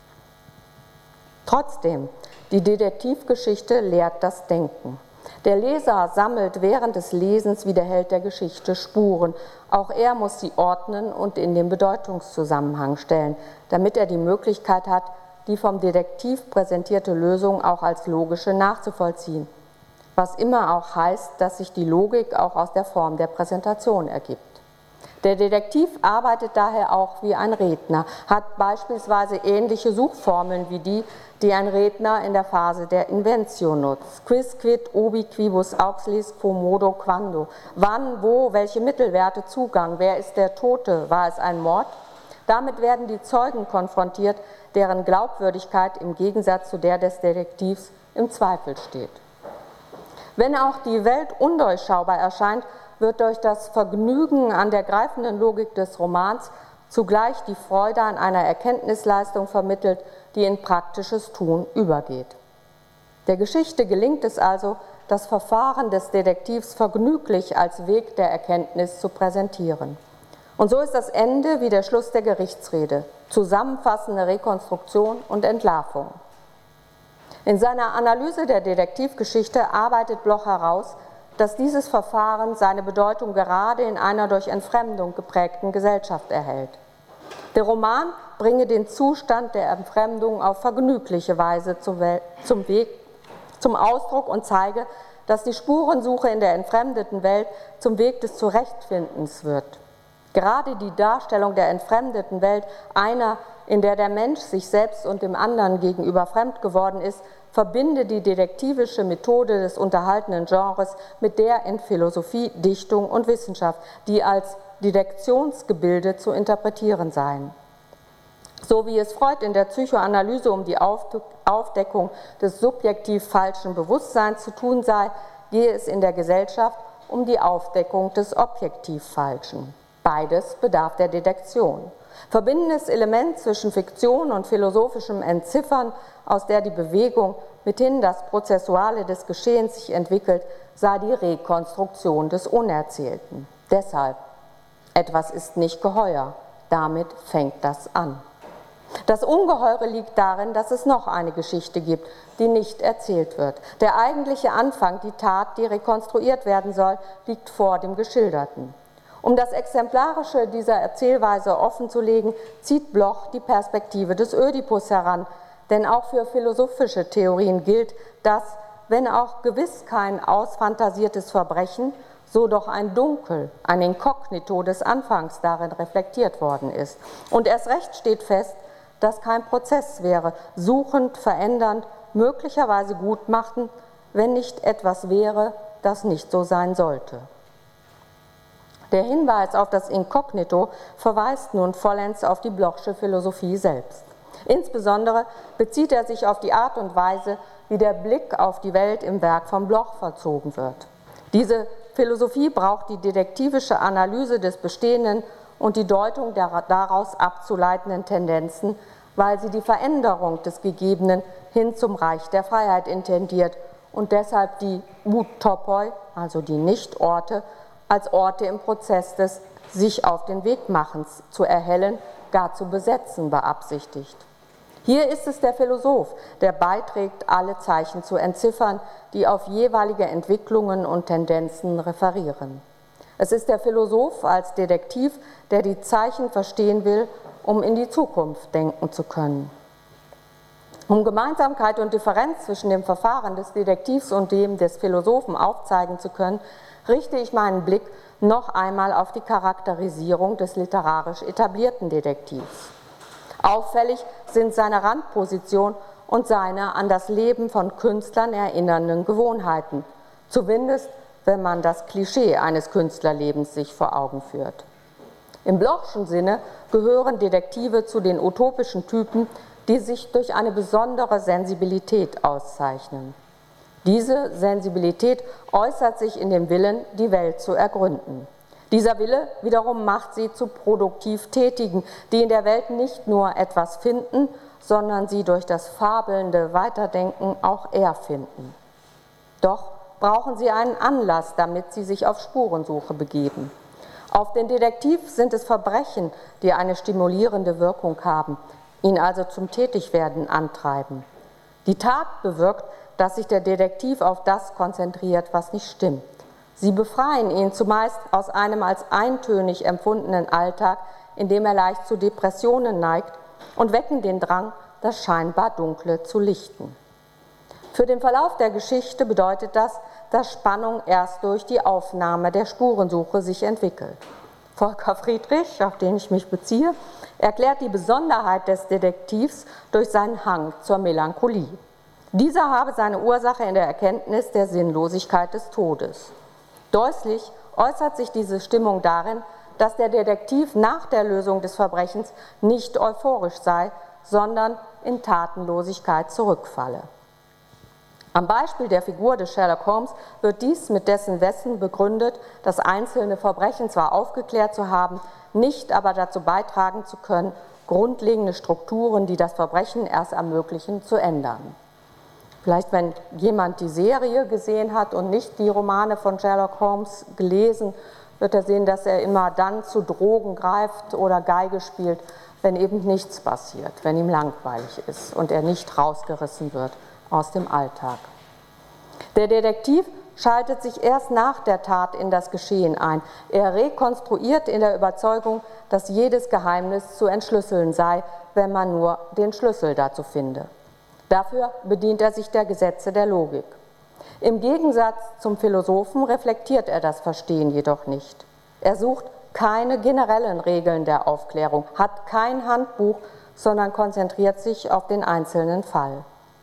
Trotzdem, die Detektivgeschichte lehrt das Denken. Der Leser sammelt während des Lesens wie der Held der Geschichte Spuren. Auch er muss sie ordnen und in den Bedeutungszusammenhang stellen, damit er die Möglichkeit hat, die vom Detektiv präsentierte Lösung auch als logische nachzuvollziehen. Was immer auch heißt, dass sich die Logik auch aus der Form der Präsentation ergibt. Der Detektiv arbeitet daher auch wie ein Redner, hat beispielsweise ähnliche Suchformeln wie die ein Redner in der Phase der Inventio nutzt. Quis, quid, ubi, quibus, auxiliis, quo modo, quando. Wann, wo, welche Mittelwerte, Zugang, wer ist der Tote, war es ein Mord? Damit werden die Zeugen konfrontiert, deren Glaubwürdigkeit im Gegensatz zu der des Detektivs im Zweifel steht. Wenn auch die Welt undurchschaubar erscheint, wird durch das Vergnügen an der greifenden Logik des Romans zugleich die Freude an einer Erkenntnisleistung vermittelt, die in praktisches Tun übergeht. Der Geschichte gelingt es also, das Verfahren des Detektivs vergnüglich als Weg der Erkenntnis zu präsentieren. Und so ist das Ende wie der Schluss der Gerichtsrede, zusammenfassende Rekonstruktion und Entlarvung. In seiner Analyse der Detektivgeschichte arbeitet Bloch heraus, dass dieses Verfahren seine Bedeutung gerade in einer durch Entfremdung geprägten Gesellschaft erhält. Der Roman bringe den Zustand der Entfremdung auf vergnügliche Weise zum Ausdruck und zeige, dass die Spurensuche in der entfremdeten Welt zum Weg des Zurechtfindens wird. Gerade die Darstellung der entfremdeten Welt, einer, in der der Mensch sich selbst und dem anderen gegenüber fremd geworden ist, verbinde die detektivische Methode des unterhaltenen Genres mit der in Philosophie, Dichtung und Wissenschaft, die als Detektionsgebilde zu interpretieren seien. So wie es Freud in der Psychoanalyse um die Aufdeckung des subjektiv falschen Bewusstseins zu tun sei, gehe es in der Gesellschaft um die Aufdeckung des objektiv Falschen. Beides bedarf der Detektion. Verbindendes Element zwischen Fiktion und philosophischem Entziffern, aus der die Bewegung, mithin das Prozessuale des Geschehens sich entwickelt, sei die Rekonstruktion des Unerzählten. Deshalb, etwas ist nicht geheuer, damit fängt das an. Das Ungeheure liegt darin, dass es noch eine Geschichte gibt, die nicht erzählt wird. Der eigentliche Anfang, die Tat, die rekonstruiert werden soll, liegt vor dem Geschilderten. Um das Exemplarische dieser Erzählweise offenzulegen, zieht Bloch die Perspektive des Ödipus heran, denn auch für philosophische Theorien gilt, dass, wenn auch gewiss kein ausfantasiertes Verbrechen, so doch ein Dunkel, ein Inkognito des Anfangs darin reflektiert worden ist. Und erst recht steht fest, dass kein Prozess wäre, suchend, verändernd, möglicherweise gutmachend, wenn nicht etwas wäre, das nicht so sein sollte. Der Hinweis auf das Inkognito verweist nun vollends auf die Blochsche Philosophie selbst. Insbesondere bezieht er sich auf die Art und Weise, wie der Blick auf die Welt im Werk von Bloch vollzogen wird. Diese Philosophie braucht die detektivische Analyse des Bestehenden und die Deutung der daraus abzuleitenden Tendenzen, weil sie die Veränderung des Gegebenen hin zum Reich der Freiheit intendiert und deshalb die Utopoi, also die Nichtorte, als Orte im Prozess des sich auf den Weg machens zu erhellen, gar zu besetzen beabsichtigt. Hier ist es der Philosoph, der beiträgt, alle Zeichen zu entziffern, die auf jeweilige Entwicklungen und Tendenzen referieren. Es ist der Philosoph als Detektiv, der die Zeichen verstehen will, um in die Zukunft denken zu können. Um Gemeinsamkeit und Differenz zwischen dem Verfahren des Detektivs und dem des Philosophen aufzeigen zu können, richte ich meinen Blick noch einmal auf die Charakterisierung des literarisch etablierten Detektivs. Auffällig sind seine Randposition und seine an das Leben von Künstlern erinnernden Gewohnheiten, zumindest wenn man das Klischee eines Künstlerlebens sich vor Augen führt. Im Blochschen Sinne gehören Detektive zu den utopischen Typen, die sich durch eine besondere Sensibilität auszeichnen. Diese Sensibilität äußert sich in dem Willen, die Welt zu ergründen. Dieser Wille wiederum macht sie zu produktiv Tätigen, die in der Welt nicht nur etwas finden, sondern sie durch das fabelnde Weiterdenken auch erfinden. Doch brauchen sie einen Anlass, damit sie sich auf Spurensuche begeben. Auf den Detektiv sind es Verbrechen, die eine stimulierende Wirkung haben, ihn also zum Tätigwerden antreiben. Die Tat bewirkt, dass sich der Detektiv auf das konzentriert, was nicht stimmt. Sie befreien ihn zumeist aus einem als eintönig empfundenen Alltag, in dem er leicht zu Depressionen neigt, und wecken den Drang, das scheinbar Dunkle zu lichten. Für den Verlauf der Geschichte bedeutet das, dass Spannung erst durch die Aufnahme der Spurensuche sich entwickelt. Volker Friedrich, auf den ich mich beziehe, erklärt die Besonderheit des Detektivs durch seinen Hang zur Melancholie. Dieser habe seine Ursache in der Erkenntnis der Sinnlosigkeit des Todes. Deutlich äußert sich diese Stimmung darin, dass der Detektiv nach der Lösung des Verbrechens nicht euphorisch sei, sondern in Tatenlosigkeit zurückfalle. Am Beispiel der Figur des Sherlock Holmes wird dies mit dessen Wissen begründet, das einzelne Verbrechen zwar aufgeklärt zu haben, nicht aber dazu beitragen zu können, grundlegende Strukturen, die das Verbrechen erst ermöglichen, zu ändern. Vielleicht, wenn jemand die Serie gesehen hat und nicht die Romane von Sherlock Holmes gelesen, wird er sehen, dass er immer dann zu Drogen greift oder Geige spielt, wenn eben nichts passiert, wenn ihm langweilig ist und er nicht rausgerissen wird aus dem Alltag. Der Detektiv schaltet sich erst nach der Tat in das Geschehen ein. Er rekonstruiert in der Überzeugung, dass jedes Geheimnis zu entschlüsseln sei, wenn man nur den Schlüssel dazu finde. Dafür bedient er sich der Gesetze der Logik. Im Gegensatz zum Philosophen reflektiert er das Verstehen jedoch nicht. Er sucht keine generellen Regeln der Aufklärung, hat kein Handbuch, sondern konzentriert sich auf den einzelnen Fall.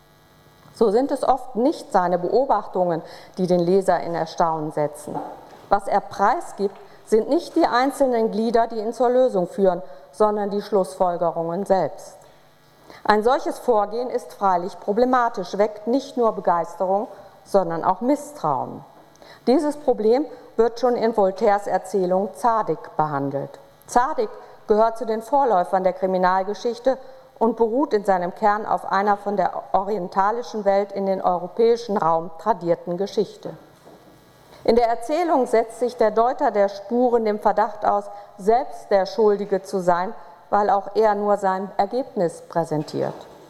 So sind es oft nicht seine Beobachtungen, die den Leser in Erstaunen setzen. Was er preisgibt, sind nicht die einzelnen Glieder, die ihn zur Lösung führen, sondern die Schlussfolgerungen selbst. Ein solches Vorgehen ist freilich problematisch, weckt nicht nur Begeisterung, sondern auch Misstrauen. Dieses Problem wird schon in Voltaires Erzählung Zadig behandelt. Zadig gehört zu den Vorläufern der Kriminalgeschichte und beruht in seinem Kern auf einer von der orientalischen Welt in den europäischen Raum tradierten Geschichte. In der Erzählung setzt sich der Deuter der Spuren dem Verdacht aus, selbst der Schuldige zu sein, weil auch er nur sein Ergebnis präsentiert.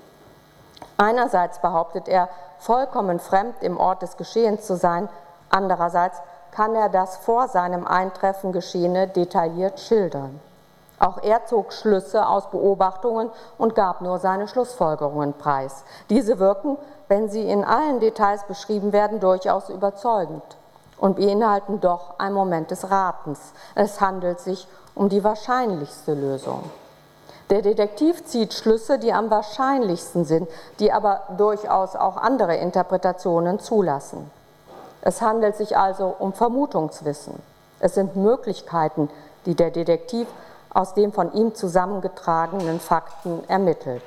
Einerseits behauptet er, vollkommen fremd im Ort des Geschehens zu sein, andererseits kann er das vor seinem Eintreffen Geschehene detailliert schildern. Auch er zog Schlüsse aus Beobachtungen und gab nur seine Schlussfolgerungen preis. Diese wirken, wenn sie in allen Details beschrieben werden, durchaus überzeugend und beinhalten doch einen Moment des Ratens. Es handelt sich um die wahrscheinlichste Lösung. Der Detektiv zieht Schlüsse, die am wahrscheinlichsten sind, die aber durchaus auch andere Interpretationen zulassen. Es handelt sich also um Vermutungswissen. Es sind Möglichkeiten, die der Detektiv aus den von ihm zusammengetragenen Fakten ermittelt.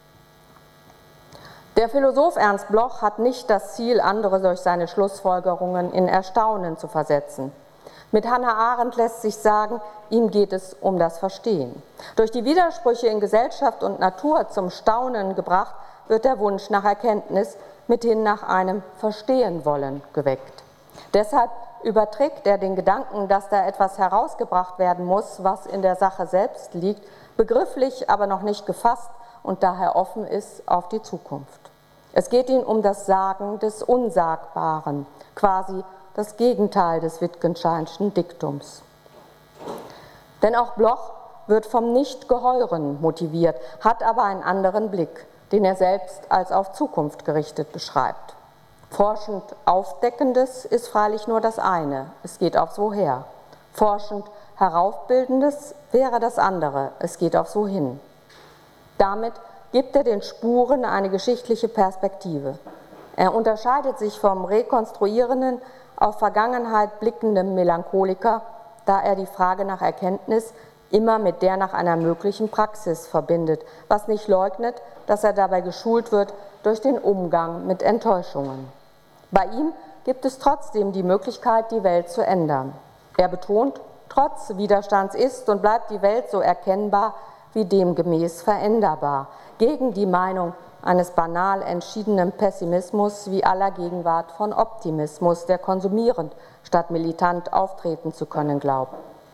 Der Philosoph Ernst Bloch hat nicht das Ziel, andere durch seine Schlussfolgerungen in Erstaunen zu versetzen. Mit Hannah Arendt lässt sich sagen, ihm geht es um das Verstehen. Durch die Widersprüche in Gesellschaft und Natur zum Staunen gebracht, wird der Wunsch nach Erkenntnis mithin nach einem Verstehen-Wollen geweckt. Deshalb überträgt er den Gedanken, dass da etwas herausgebracht werden muss, was in der Sache selbst liegt, begrifflich, aber noch nicht gefasst und daher offen ist auf die Zukunft. Es geht ihm um das Sagen des Unsagbaren, quasi das Gegenteil des Wittgensteinschen Diktums. Denn auch Bloch wird vom Nichtgeheuren motiviert, hat aber einen anderen Blick, den er selbst als auf Zukunft gerichtet beschreibt. Forschend Aufdeckendes ist freilich nur das eine, es geht aufs Woher. Forschend Heraufbildendes wäre das andere, es geht aufs Wohin. Damit gibt er den Spuren eine geschichtliche Perspektive. Er unterscheidet sich vom rekonstruierenden, auf Vergangenheit blickenden Melancholiker, da er die Frage nach Erkenntnis immer mit der nach einer möglichen Praxis verbindet, was nicht leugnet, dass er dabei geschult wird durch den Umgang mit Enttäuschungen. Bei ihm gibt es trotzdem die Möglichkeit, die Welt zu ändern. Er betont, trotz Widerstands ist und bleibt die Welt so erkennbar, wie demgemäß veränderbar, gegen die Meinung eines banal entschiedenen Pessimismus wie aller Gegenwart von Optimismus, der konsumierend statt militant auftreten zu können glaubt.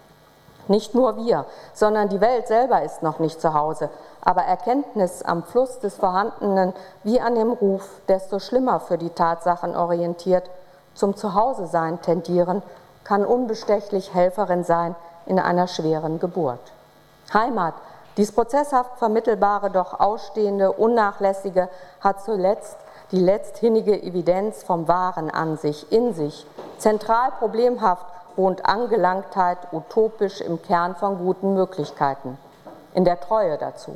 Nicht nur wir, sondern die Welt selber ist noch nicht zu Hause, aber Erkenntnis am Fluss des Vorhandenen wie an dem Ruf, desto schlimmer für die Tatsachen orientiert, zum Zuhause-Sein tendieren, kann unbestechlich Helferin sein in einer schweren Geburt. Heimat, dies prozesshaft vermittelbare, doch ausstehende, unnachlässige, hat zuletzt die letzthinnige Evidenz vom Wahren an sich, in sich, zentral problemhaft, wohnt Angelangtheit utopisch im Kern von guten Möglichkeiten, in der Treue dazu.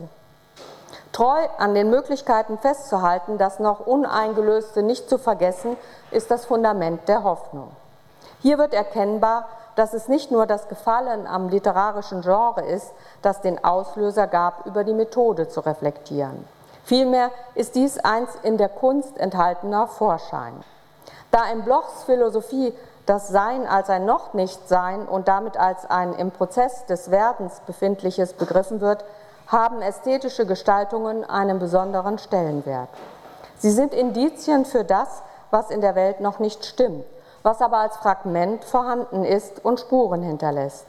Treu an den Möglichkeiten festzuhalten, das noch Uneingelöste nicht zu vergessen, ist das Fundament der Hoffnung. Hier wird erkennbar, dass es nicht nur das Gefallen am literarischen Genre ist, das den Auslöser gab, über die Methode zu reflektieren. Vielmehr ist dies eins in der Kunst enthaltener Vorschein. Da in Blochs Philosophie das Sein als ein Noch-Nicht-Sein und damit als ein im Prozess des Werdens befindliches begriffen wird, haben ästhetische Gestaltungen einen besonderen Stellenwert. Sie sind Indizien für das, was in der Welt noch nicht stimmt, was aber als Fragment vorhanden ist und Spuren hinterlässt.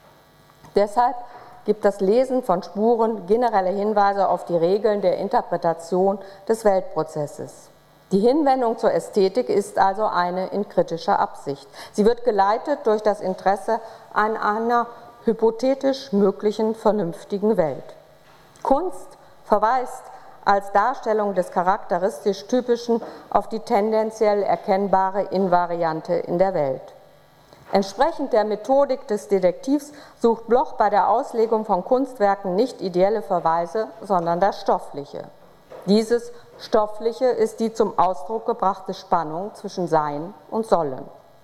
Deshalb gibt das Lesen von Spuren generelle Hinweise auf die Regeln der Interpretation des Weltprozesses. Die Hinwendung zur Ästhetik ist also eine in kritischer Absicht. Sie wird geleitet durch das Interesse an einer hypothetisch möglichen vernünftigen Welt. Kunst verweist als Darstellung des charakteristisch Typischen auf die tendenziell erkennbare Invariante in der Welt. Entsprechend der Methodik des Detektivs sucht Bloch bei der Auslegung von Kunstwerken nicht ideelle Verweise, sondern das Stoffliche. Dieses Stoffliche ist die zum Ausdruck gebrachte Spannung zwischen Sein und Sollen.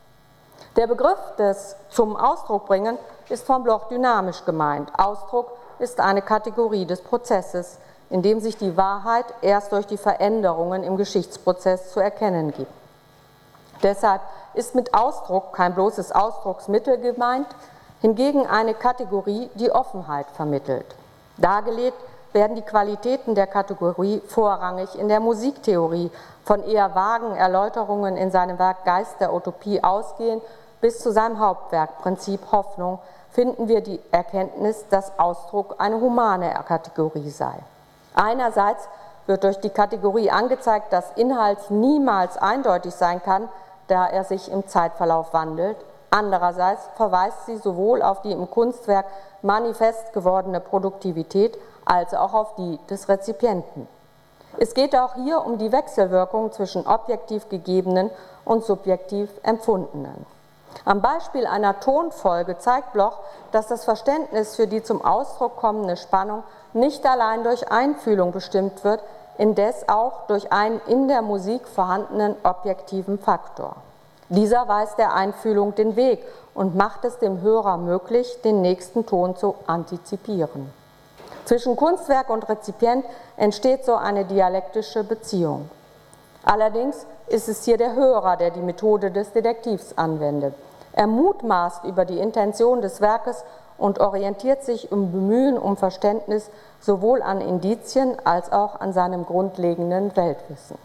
Der Begriff des zum Ausdruck bringen ist von Bloch dynamisch gemeint. Ausdruck ist eine Kategorie des Prozesses, in dem sich die Wahrheit erst durch die Veränderungen im Geschichtsprozess zu erkennen gibt. Deshalb ist mit Ausdruck kein bloßes Ausdrucksmittel gemeint, hingegen eine Kategorie, die Offenheit vermittelt. Dargelegt werden die Qualitäten der Kategorie vorrangig in der Musiktheorie, von eher vagen Erläuterungen in seinem Werk Geist der Utopie ausgehend bis zu seinem Hauptwerk Prinzip Hoffnung finden wir die Erkenntnis, dass Ausdruck eine humane Kategorie sei. Einerseits wird durch die Kategorie angezeigt, dass Inhalt niemals eindeutig sein kann, da er sich im Zeitverlauf wandelt. Andererseits verweist sie sowohl auf die im Kunstwerk manifest gewordene Produktivität als auch auf die des Rezipienten. Es geht auch hier um die Wechselwirkung zwischen objektiv gegebenen und subjektiv empfundenen. Am Beispiel einer Tonfolge zeigt Bloch, dass das Verständnis für die zum Ausdruck kommende Spannung nicht allein durch Einfühlung bestimmt wird, indes auch durch einen in der Musik vorhandenen objektiven Faktor. Dieser weist der Einfühlung den Weg und macht es dem Hörer möglich, den nächsten Ton zu antizipieren. Zwischen Kunstwerk und Rezipient entsteht so eine dialektische Beziehung. Allerdings ist es hier der Hörer, der die Methode des Detektivs anwendet. Er mutmaßt über die Intention des Werkes und orientiert sich im Bemühen um Verständnis sowohl an Indizien als auch an seinem grundlegenden Weltwissen.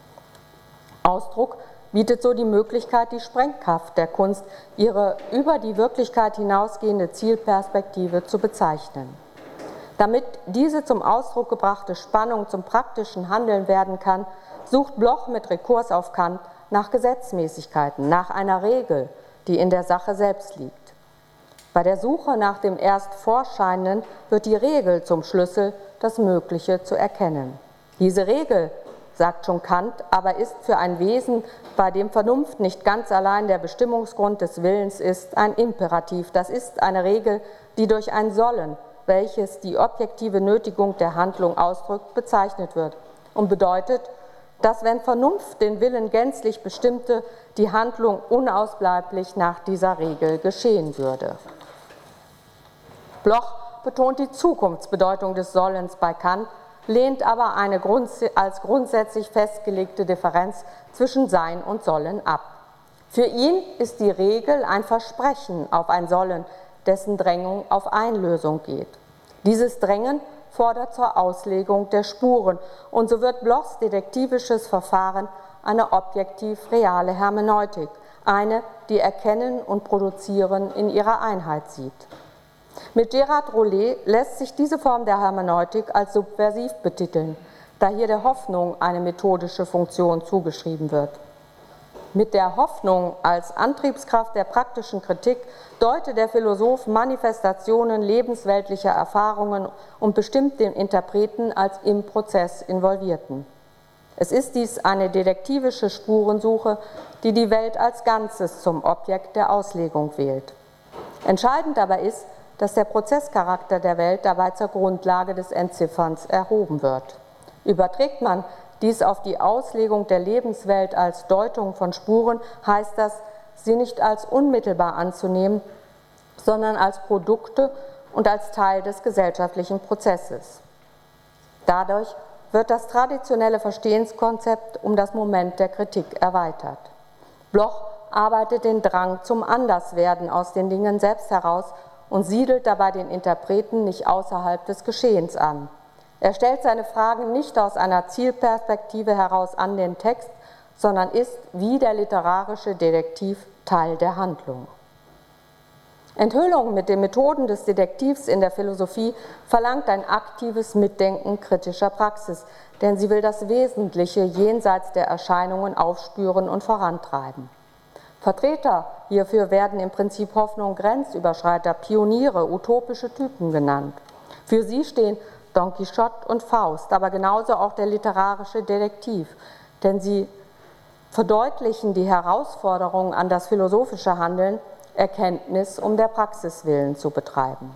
Ausdruck bietet so die Möglichkeit, die Sprengkraft der Kunst, ihre über die Wirklichkeit hinausgehende Zielperspektive zu bezeichnen. Damit diese zum Ausdruck gebrachte Spannung zum praktischen Handeln werden kann, sucht Bloch mit Rekurs auf Kant nach Gesetzmäßigkeiten, nach einer Regel, die in der Sache selbst liegt. Bei der Suche nach dem erst Vorscheinenden wird die Regel zum Schlüssel, das Mögliche zu erkennen. Diese Regel, sagt schon Kant, aber ist für ein Wesen, bei dem Vernunft nicht ganz allein der Bestimmungsgrund des Willens ist, ein Imperativ. Das ist eine Regel, die durch ein Sollen, welches die objektive Nötigung der Handlung ausdrückt, bezeichnet wird und bedeutet, dass wenn Vernunft den Willen gänzlich bestimmte, die Handlung unausbleiblich nach dieser Regel geschehen würde. Bloch betont die Zukunftsbedeutung des Sollens bei Kant, lehnt aber eine als grundsätzlich festgelegte Differenz zwischen Sein und Sollen ab. Für ihn ist die Regel ein Versprechen auf ein Sollen, dessen Drängung auf Einlösung geht. Dieses Drängen fordert zur Auslegung der Spuren und so wird Blochs detektivisches Verfahren eine objektiv reale Hermeneutik, eine, die Erkennen und Produzieren in ihrer Einheit sieht. Mit Gerard Rollet lässt sich diese Form der Hermeneutik als subversiv betiteln, da hier der Hoffnung eine methodische Funktion zugeschrieben wird. Mit der Hoffnung als Antriebskraft der praktischen Kritik deutet der Philosoph Manifestationen lebensweltlicher Erfahrungen und bestimmt den Interpreten als im Prozess Involvierten. Es ist dies eine detektivische Spurensuche, die die Welt als Ganzes zum Objekt der Auslegung wählt. Entscheidend dabei ist, dass der Prozesscharakter der Welt dabei zur Grundlage des Entzifferns erhoben wird. Überträgt man dies auf die Auslegung der Lebenswelt als Deutung von Spuren, heißt das, sie nicht als unmittelbar anzunehmen, sondern als Produkte und als Teil des gesellschaftlichen Prozesses. Dadurch wird das traditionelle Verstehenskonzept um das Moment der Kritik erweitert. Bloch arbeitet den Drang zum Anderswerden aus den Dingen selbst heraus und siedelt dabei den Interpreten nicht außerhalb des Geschehens an. Er stellt seine Fragen nicht aus einer Zielperspektive heraus an den Text, sondern ist, wie der literarische Detektiv, Teil der Handlung. Enthüllung mit den Methoden des Detektivs in der Philosophie verlangt ein aktives Mitdenken kritischer Praxis, denn sie will das Wesentliche jenseits der Erscheinungen aufspüren und vorantreiben. Vertreter hierfür werden im Prinzip Hoffnung Grenzüberschreiter, Pioniere, utopische Typen genannt. Für sie stehen Don Quixote und Faust, aber genauso auch der literarische Detektiv, denn sie verdeutlichen die Herausforderung an das philosophische Handeln, Erkenntnis um der Praxis willen zu betreiben.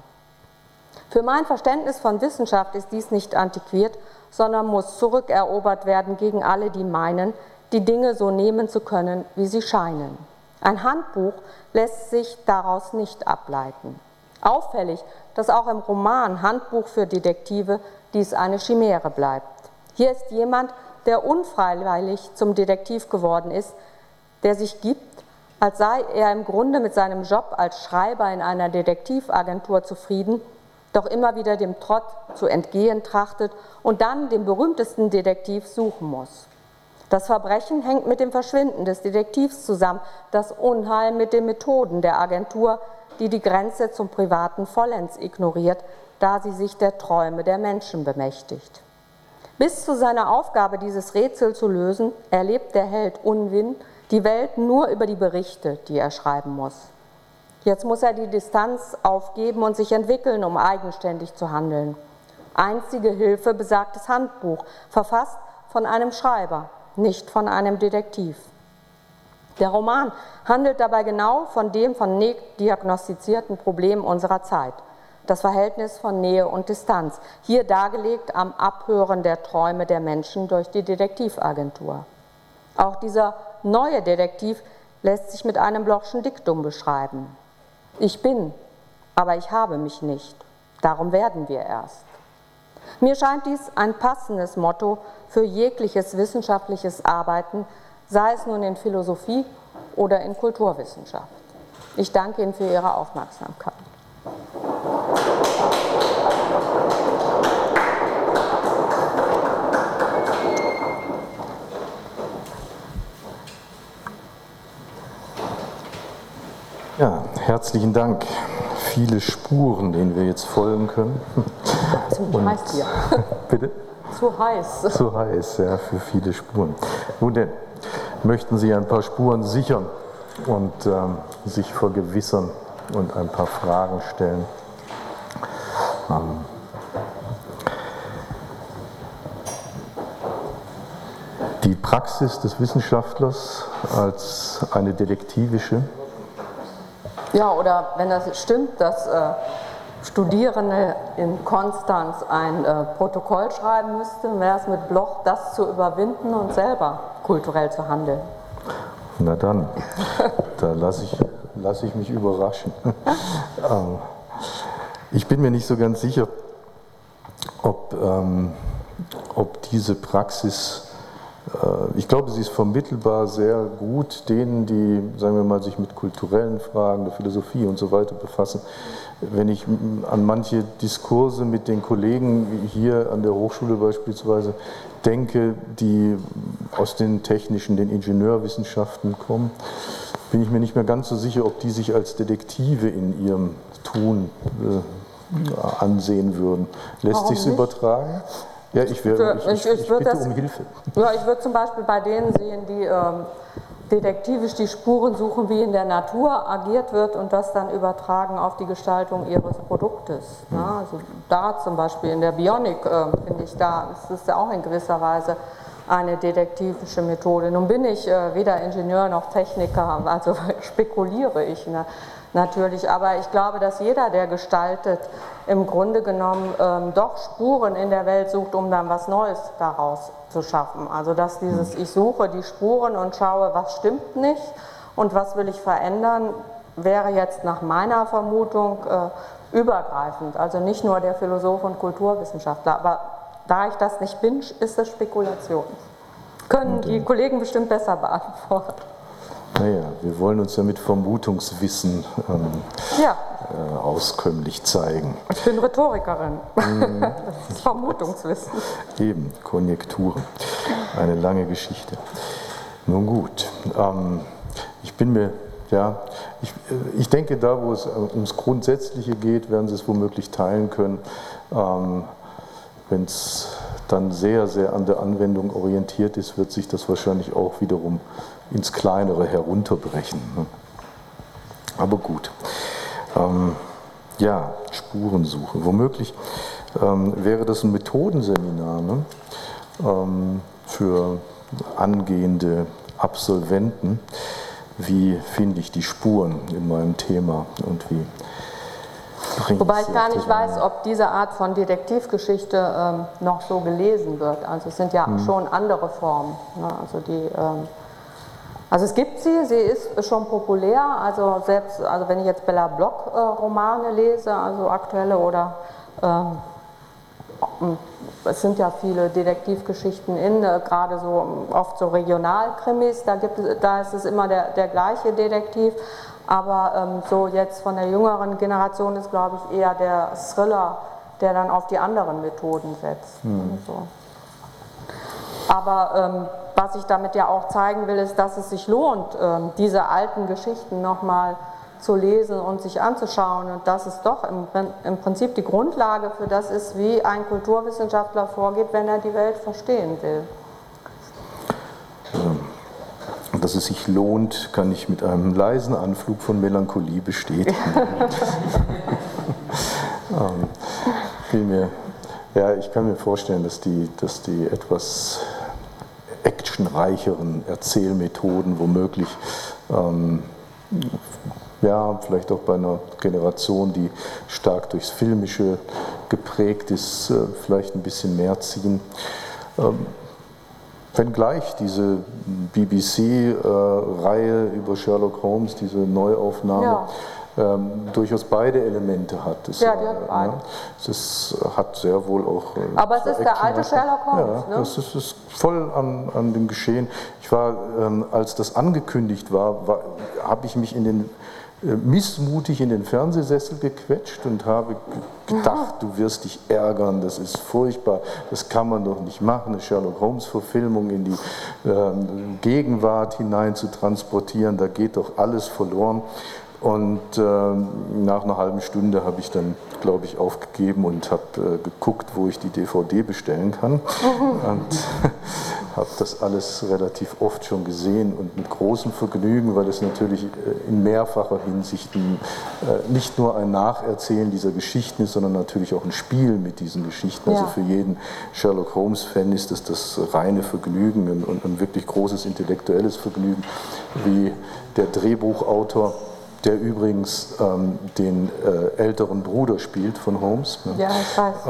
Für mein Verständnis von Wissenschaft ist dies nicht antiquiert, sondern muss zurückerobert werden gegen alle, die meinen, die Dinge so nehmen zu können, wie sie scheinen. Ein Handbuch lässt sich daraus nicht ableiten. Auffällig, dass auch im Roman Handbuch für Detektive dies eine Chimäre bleibt. Hier ist jemand, der unfreiwillig zum Detektiv geworden ist, der sich gibt, als sei er im Grunde mit seinem Job als Schreiber in einer Detektivagentur zufrieden, doch immer wieder dem Trott zu entgehen trachtet und dann den berühmtesten Detektiv suchen muss. Das Verbrechen hängt mit dem Verschwinden des Detektivs zusammen, das Unheil mit den Methoden der Agentur, die die Grenze zum Privaten vollends ignoriert, da sie sich der Träume der Menschen bemächtigt. Bis zu seiner Aufgabe, dieses Rätsel zu lösen, erlebt der Held Unwin die Welt nur über die Berichte, die er schreiben muss. Jetzt muss er die Distanz aufgeben und sich entwickeln, um eigenständig zu handeln. Einzige Hilfe besagtes Handbuch, verfasst von einem Schreiber, nicht von einem Detektiv. Der Roman handelt dabei genau von dem von Nick diagnostizierten Problem unserer Zeit, das Verhältnis von Nähe und Distanz, hier dargelegt am Abhören der Träume der Menschen durch die Detektivagentur. Auch dieser neue Detektiv lässt sich mit einem Blochschen Diktum beschreiben. Ich bin, aber ich habe mich nicht, darum werden wir erst. Mir scheint dies ein passendes Motto für jegliches wissenschaftliches Arbeiten, sei es nun in Philosophie oder in Kulturwissenschaft. Ich danke Ihnen für Ihre Aufmerksamkeit. Ja, herzlichen Dank. Viele Spuren, denen wir jetzt folgen können. Zu heiß hier. Bitte? Zu heiß. Zu heiß, ja, für viele Spuren. Nun denn, möchten Sie ein paar Spuren sichern und sich vergewissern und ein paar Fragen stellen? Die Praxis des Wissenschaftlers als eine detektivische. Ja, oder wenn das stimmt, dass Studierende in Konstanz ein Protokoll schreiben müssten, wäre es mit Bloch, das zu überwinden und selber kulturell zu handeln. Na dann, da lasse ich mich überraschen. Ich bin mir nicht so ganz sicher, ob diese Praxis Ich glaube, sie ist vermittelbar sehr gut denen, die, sagen wir mal, sich mit kulturellen Fragen, der Philosophie und so weiter befassen. Wenn ich an manche Diskurse mit den Kollegen hier an der Hochschule beispielsweise denke, die aus den technischen, den Ingenieurwissenschaften kommen, bin ich mir nicht mehr ganz so sicher, ob die sich als Detektive in ihrem Tun ansehen würden. Lässt sich es übertragen? Ja, ich bitte um Hilfe. Ja, ich würde zum Beispiel bei denen sehen, die detektivisch die Spuren suchen, wie in der Natur agiert wird und das dann übertragen auf die Gestaltung ihres Produktes. Ne? Also da zum Beispiel in der Bionik, finde ich, da ist es ja auch in gewisser Weise eine detektivische Methode. Nun bin ich weder Ingenieur noch Techniker, also spekuliere ich natürlich, aber ich glaube, dass jeder, der gestaltet, im Grunde genommen doch Spuren in der Welt sucht, um dann was Neues daraus zu schaffen. Also dass dieses, ich suche die Spuren und schaue, was stimmt nicht und was will ich verändern, wäre jetzt nach meiner Vermutung übergreifend. Also nicht nur der Philosoph und Kulturwissenschaftler, aber da ich das nicht bin, ist es Spekulation. Können die Kollegen bestimmt besser beantworten. Naja, wir wollen uns ja mit Vermutungswissen auskömmlich zeigen. Ich bin Rhetorikerin. Das ist Vermutungswissen. Eben, Konjekturen. Eine lange Geschichte. Nun gut. Ich denke, da wo es ums Grundsätzliche geht, werden Sie es womöglich teilen können. Wenn es dann sehr, sehr an der Anwendung orientiert ist, wird sich das wahrscheinlich auch wiederum ins Kleinere herunterbrechen. Aber gut. Spurensuche. Womöglich wäre das ein Methodenseminar, ne? Für angehende Absolventen. Wie finde ich die Spuren in meinem Thema und wie Wobei ich gar nicht weiß, ob diese Art von Detektivgeschichte noch so gelesen wird. Also es sind ja schon andere Formen. Ne? Also es gibt sie ist schon populär. Also selbst, wenn ich jetzt Bella Bloch Romane lese, also aktuelle oder es sind ja viele Detektivgeschichten gerade so oft so Regionalkrimis. Da ist es immer der gleiche Detektiv. Aber so jetzt von der jüngeren Generation ist, glaube ich, eher der Thriller, der dann auf die anderen Methoden setzt. So. Aber was ich damit ja auch zeigen will, ist, dass es sich lohnt, diese alten Geschichten nochmal zu lesen und sich anzuschauen und dass es doch im Prinzip die Grundlage für das ist, wie ein Kulturwissenschaftler vorgeht, wenn er die Welt verstehen will. Dass es sich lohnt, kann ich mit einem leisen Anflug von Melancholie bestätigen. Ich kann mir vorstellen, dass die etwas actionreicheren Erzählmethoden womöglich vielleicht auch bei einer Generation, die stark durchs Filmische geprägt ist, vielleicht ein bisschen mehr ziehen. Wenngleich diese BBC-Reihe über Sherlock Holmes, diese Neuaufnahme, durchaus beide Elemente hat. Die hat beide. Es hat sehr wohl auch... Aber es ist der alte Sherlock Holmes, ne? Das ist voll an dem Geschehen. Ich war, als das angekündigt war, habe ich mich missmutig in den Fernsehsessel gequetscht und habe gedacht, du wirst dich ärgern, das ist furchtbar, das kann man doch nicht machen, eine Sherlock-Holmes-Verfilmung in die Gegenwart hinein zu transportieren, da geht doch alles verloren. Und nach einer halben Stunde habe ich dann, glaube ich, aufgegeben und habe geguckt, wo ich die DVD bestellen kann. Und habe das alles relativ oft schon gesehen und mit großem Vergnügen, weil es natürlich in mehrfacher Hinsicht nicht nur ein Nacherzählen dieser Geschichten ist, sondern natürlich auch ein Spiel mit diesen Geschichten. Also für jeden Sherlock Holmes-Fan ist das reine Vergnügen und ein wirklich großes intellektuelles Vergnügen, wie der Drehbuchautor, der übrigens den älteren Bruder spielt von Holmes. Ne? Ja, ich weiß.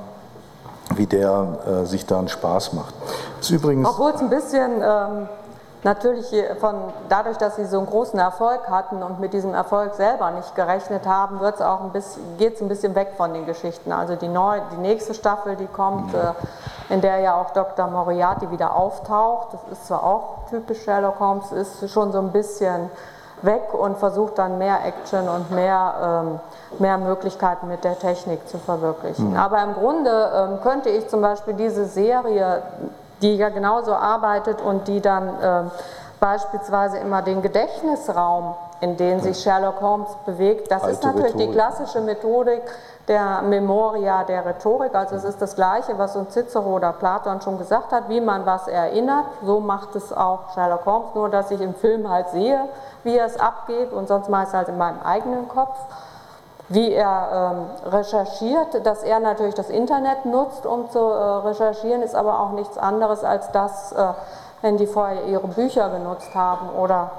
Wie der sich da einen Spaß macht. Ist übrigens, obwohl es ein bisschen natürlich dadurch, dass sie so einen großen Erfolg hatten und mit diesem Erfolg selber nicht gerechnet haben, geht es ein bisschen weg von den Geschichten. Also die nächste Staffel, die kommt, in der ja auch Dr. Moriarty wieder auftaucht, das ist zwar auch typisch Sherlock Holmes, ist schon so ein bisschen weg und versucht dann mehr Action und mehr Möglichkeiten mit der Technik zu verwirklichen. Aber im Grunde könnte ich zum Beispiel diese Serie, die ja genauso arbeitet und die dann beispielsweise immer den Gedächtnisraum, in den sich Sherlock Holmes bewegt, das ist natürlich die klassische Methodik der Memoria der Rhetorik, also es ist das Gleiche, was uns Cicero oder Platon schon gesagt hat, wie man was erinnert, so macht es auch Sherlock Holmes, nur dass ich im Film halt sehe, wie es abgeht und sonst meist halt in meinem eigenen Kopf. Wie er recherchiert, dass er natürlich das Internet nutzt, um zu recherchieren, ist aber auch nichts anderes als das, wenn die vorher ihre Bücher genutzt haben oder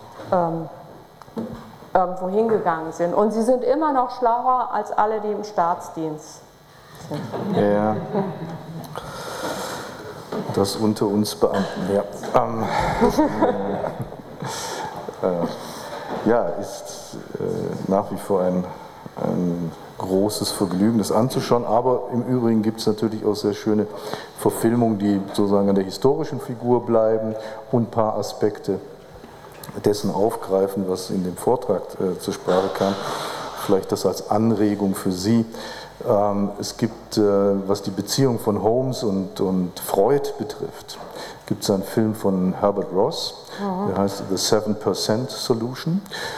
irgendwo hingegangen sind. Und sie sind immer noch schlauer als alle, die im Staatsdienst sind. Ja, das unter uns Beamten, ja. Ja, ist nach wie vor ein großes Vergnügen, das anzuschauen, aber im Übrigen gibt es natürlich auch sehr schöne Verfilmungen, die sozusagen an der historischen Figur bleiben und ein paar Aspekte dessen aufgreifen, was in dem Vortrag zur Sprache kam. Vielleicht das als Anregung für Sie. Es gibt, was die Beziehung von Holmes und Freud betrifft, gibt es einen Film von Herbert Ross, der heißt The 7% Solution.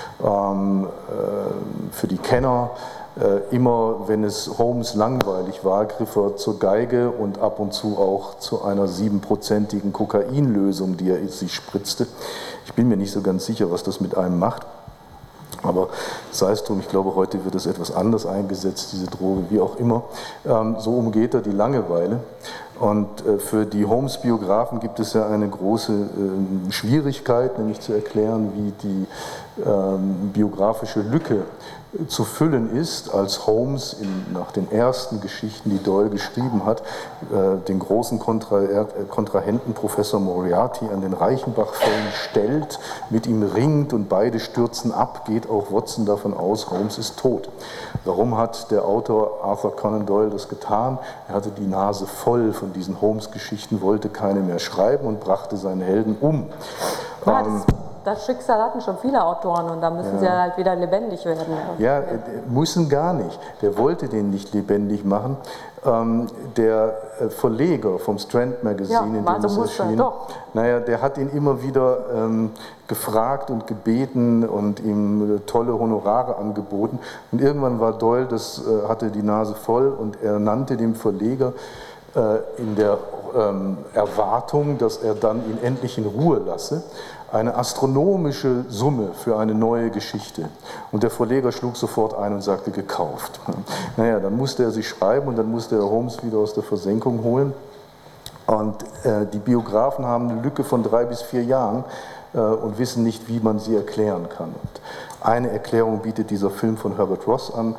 Für die Kenner, immer wenn es Holmes langweilig war, griff er zur Geige und ab und zu auch zu einer 7%igen Kokainlösung, die er sich spritzte. Ich bin mir nicht so ganz sicher, was das mit einem macht. Aber sei es drum, ich glaube, heute wird es etwas anders eingesetzt, diese Droge, wie auch immer. So umgeht er die Langeweile. Und für die Holmes-Biografen gibt es ja eine große Schwierigkeit, nämlich zu erklären, wie die biografische Lücke zu füllen ist, als Holmes nach den ersten Geschichten, die Doyle geschrieben hat, den großen Kontrahenten Professor Moriarty an den Reichenbach-Fällen stellt, mit ihm ringt und beide stürzen ab, geht auch Watson davon aus, Holmes ist tot. Warum hat der Autor Arthur Conan Doyle das getan? Er hatte die Nase voll von diesen Holmes-Geschichten, wollte keine mehr schreiben und brachte seine Helden um. Ja, das Schicksal hatten schon viele Autoren und da müssen sie halt wieder lebendig werden. Ja, müssen gar nicht. Der wollte den nicht lebendig machen. Der Verleger vom Strand Magazine, in dem es erschien, der hat ihn immer wieder gefragt und gebeten und ihm tolle Honorare angeboten. Und irgendwann war Doyle, hatte die Nase voll und er nannte dem Verleger in der Erwartung, dass er dann ihn endlich in Ruhe lasse, eine astronomische Summe für eine neue Geschichte. Und der Verleger schlug sofort ein und sagte, gekauft. Naja, dann musste er sich schreiben und dann musste er Holmes wieder aus der Versenkung holen. Und die Biografen haben eine Lücke von 3 bis 4 Jahren und wissen nicht, wie man sie erklären kann. Und eine Erklärung bietet dieser Film von Herbert Ross an.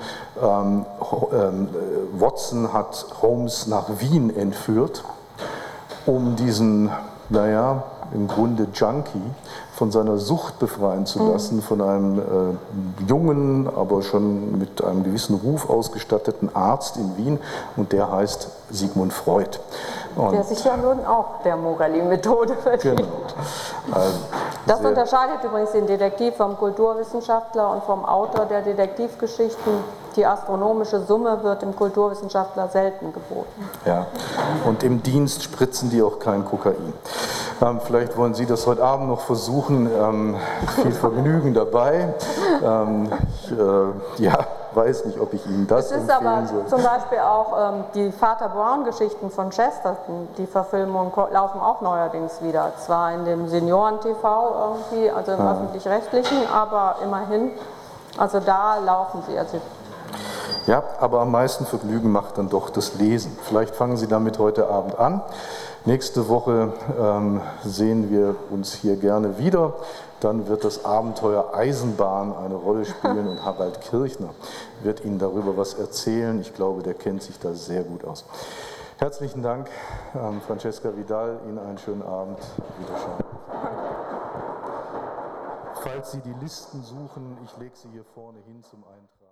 Watson hat Holmes nach Wien entführt, um diesen, im Grunde Junkie von seiner Sucht befreien zu lassen, von einem jungen, aber schon mit einem gewissen Ruf ausgestatteten Arzt in Wien, und der heißt Sigmund Freud. Und der sich ja nun auch der Morelli-Methode verdient. Genau. Also, das unterscheidet übrigens den Detektiv vom Kulturwissenschaftler und vom Autor der Detektivgeschichten. Die astronomische Summe wird dem Kulturwissenschaftler selten geboten. Ja, und im Dienst spritzen die auch kein Kokain. Vielleicht wollen Sie das heute Abend noch versuchen. Viel Vergnügen dabei. Ich weiß nicht, ob ich Ihnen das empfehlen soll. Es ist aber zum Beispiel auch die Vater Brown-Geschichten von Chesterton, die Verfilmungen laufen auch neuerdings wieder. Zwar in dem Senioren-TV irgendwie, also im öffentlich-rechtlichen, aber immerhin, also da laufen sie. Also ja, aber am meisten Vergnügen macht dann doch das Lesen. Vielleicht fangen Sie damit heute Abend an. Nächste Woche sehen wir uns hier gerne wieder. Dann wird das Abenteuer Eisenbahn eine Rolle spielen und Harald Kirchner wird Ihnen darüber was erzählen. Ich glaube, der kennt sich da sehr gut aus. Herzlichen Dank, Francesca Vidal. Ihnen einen schönen Abend. Wiederschauen. falls Sie die Listen suchen, ich lege sie hier vorne hin zum Eintragen.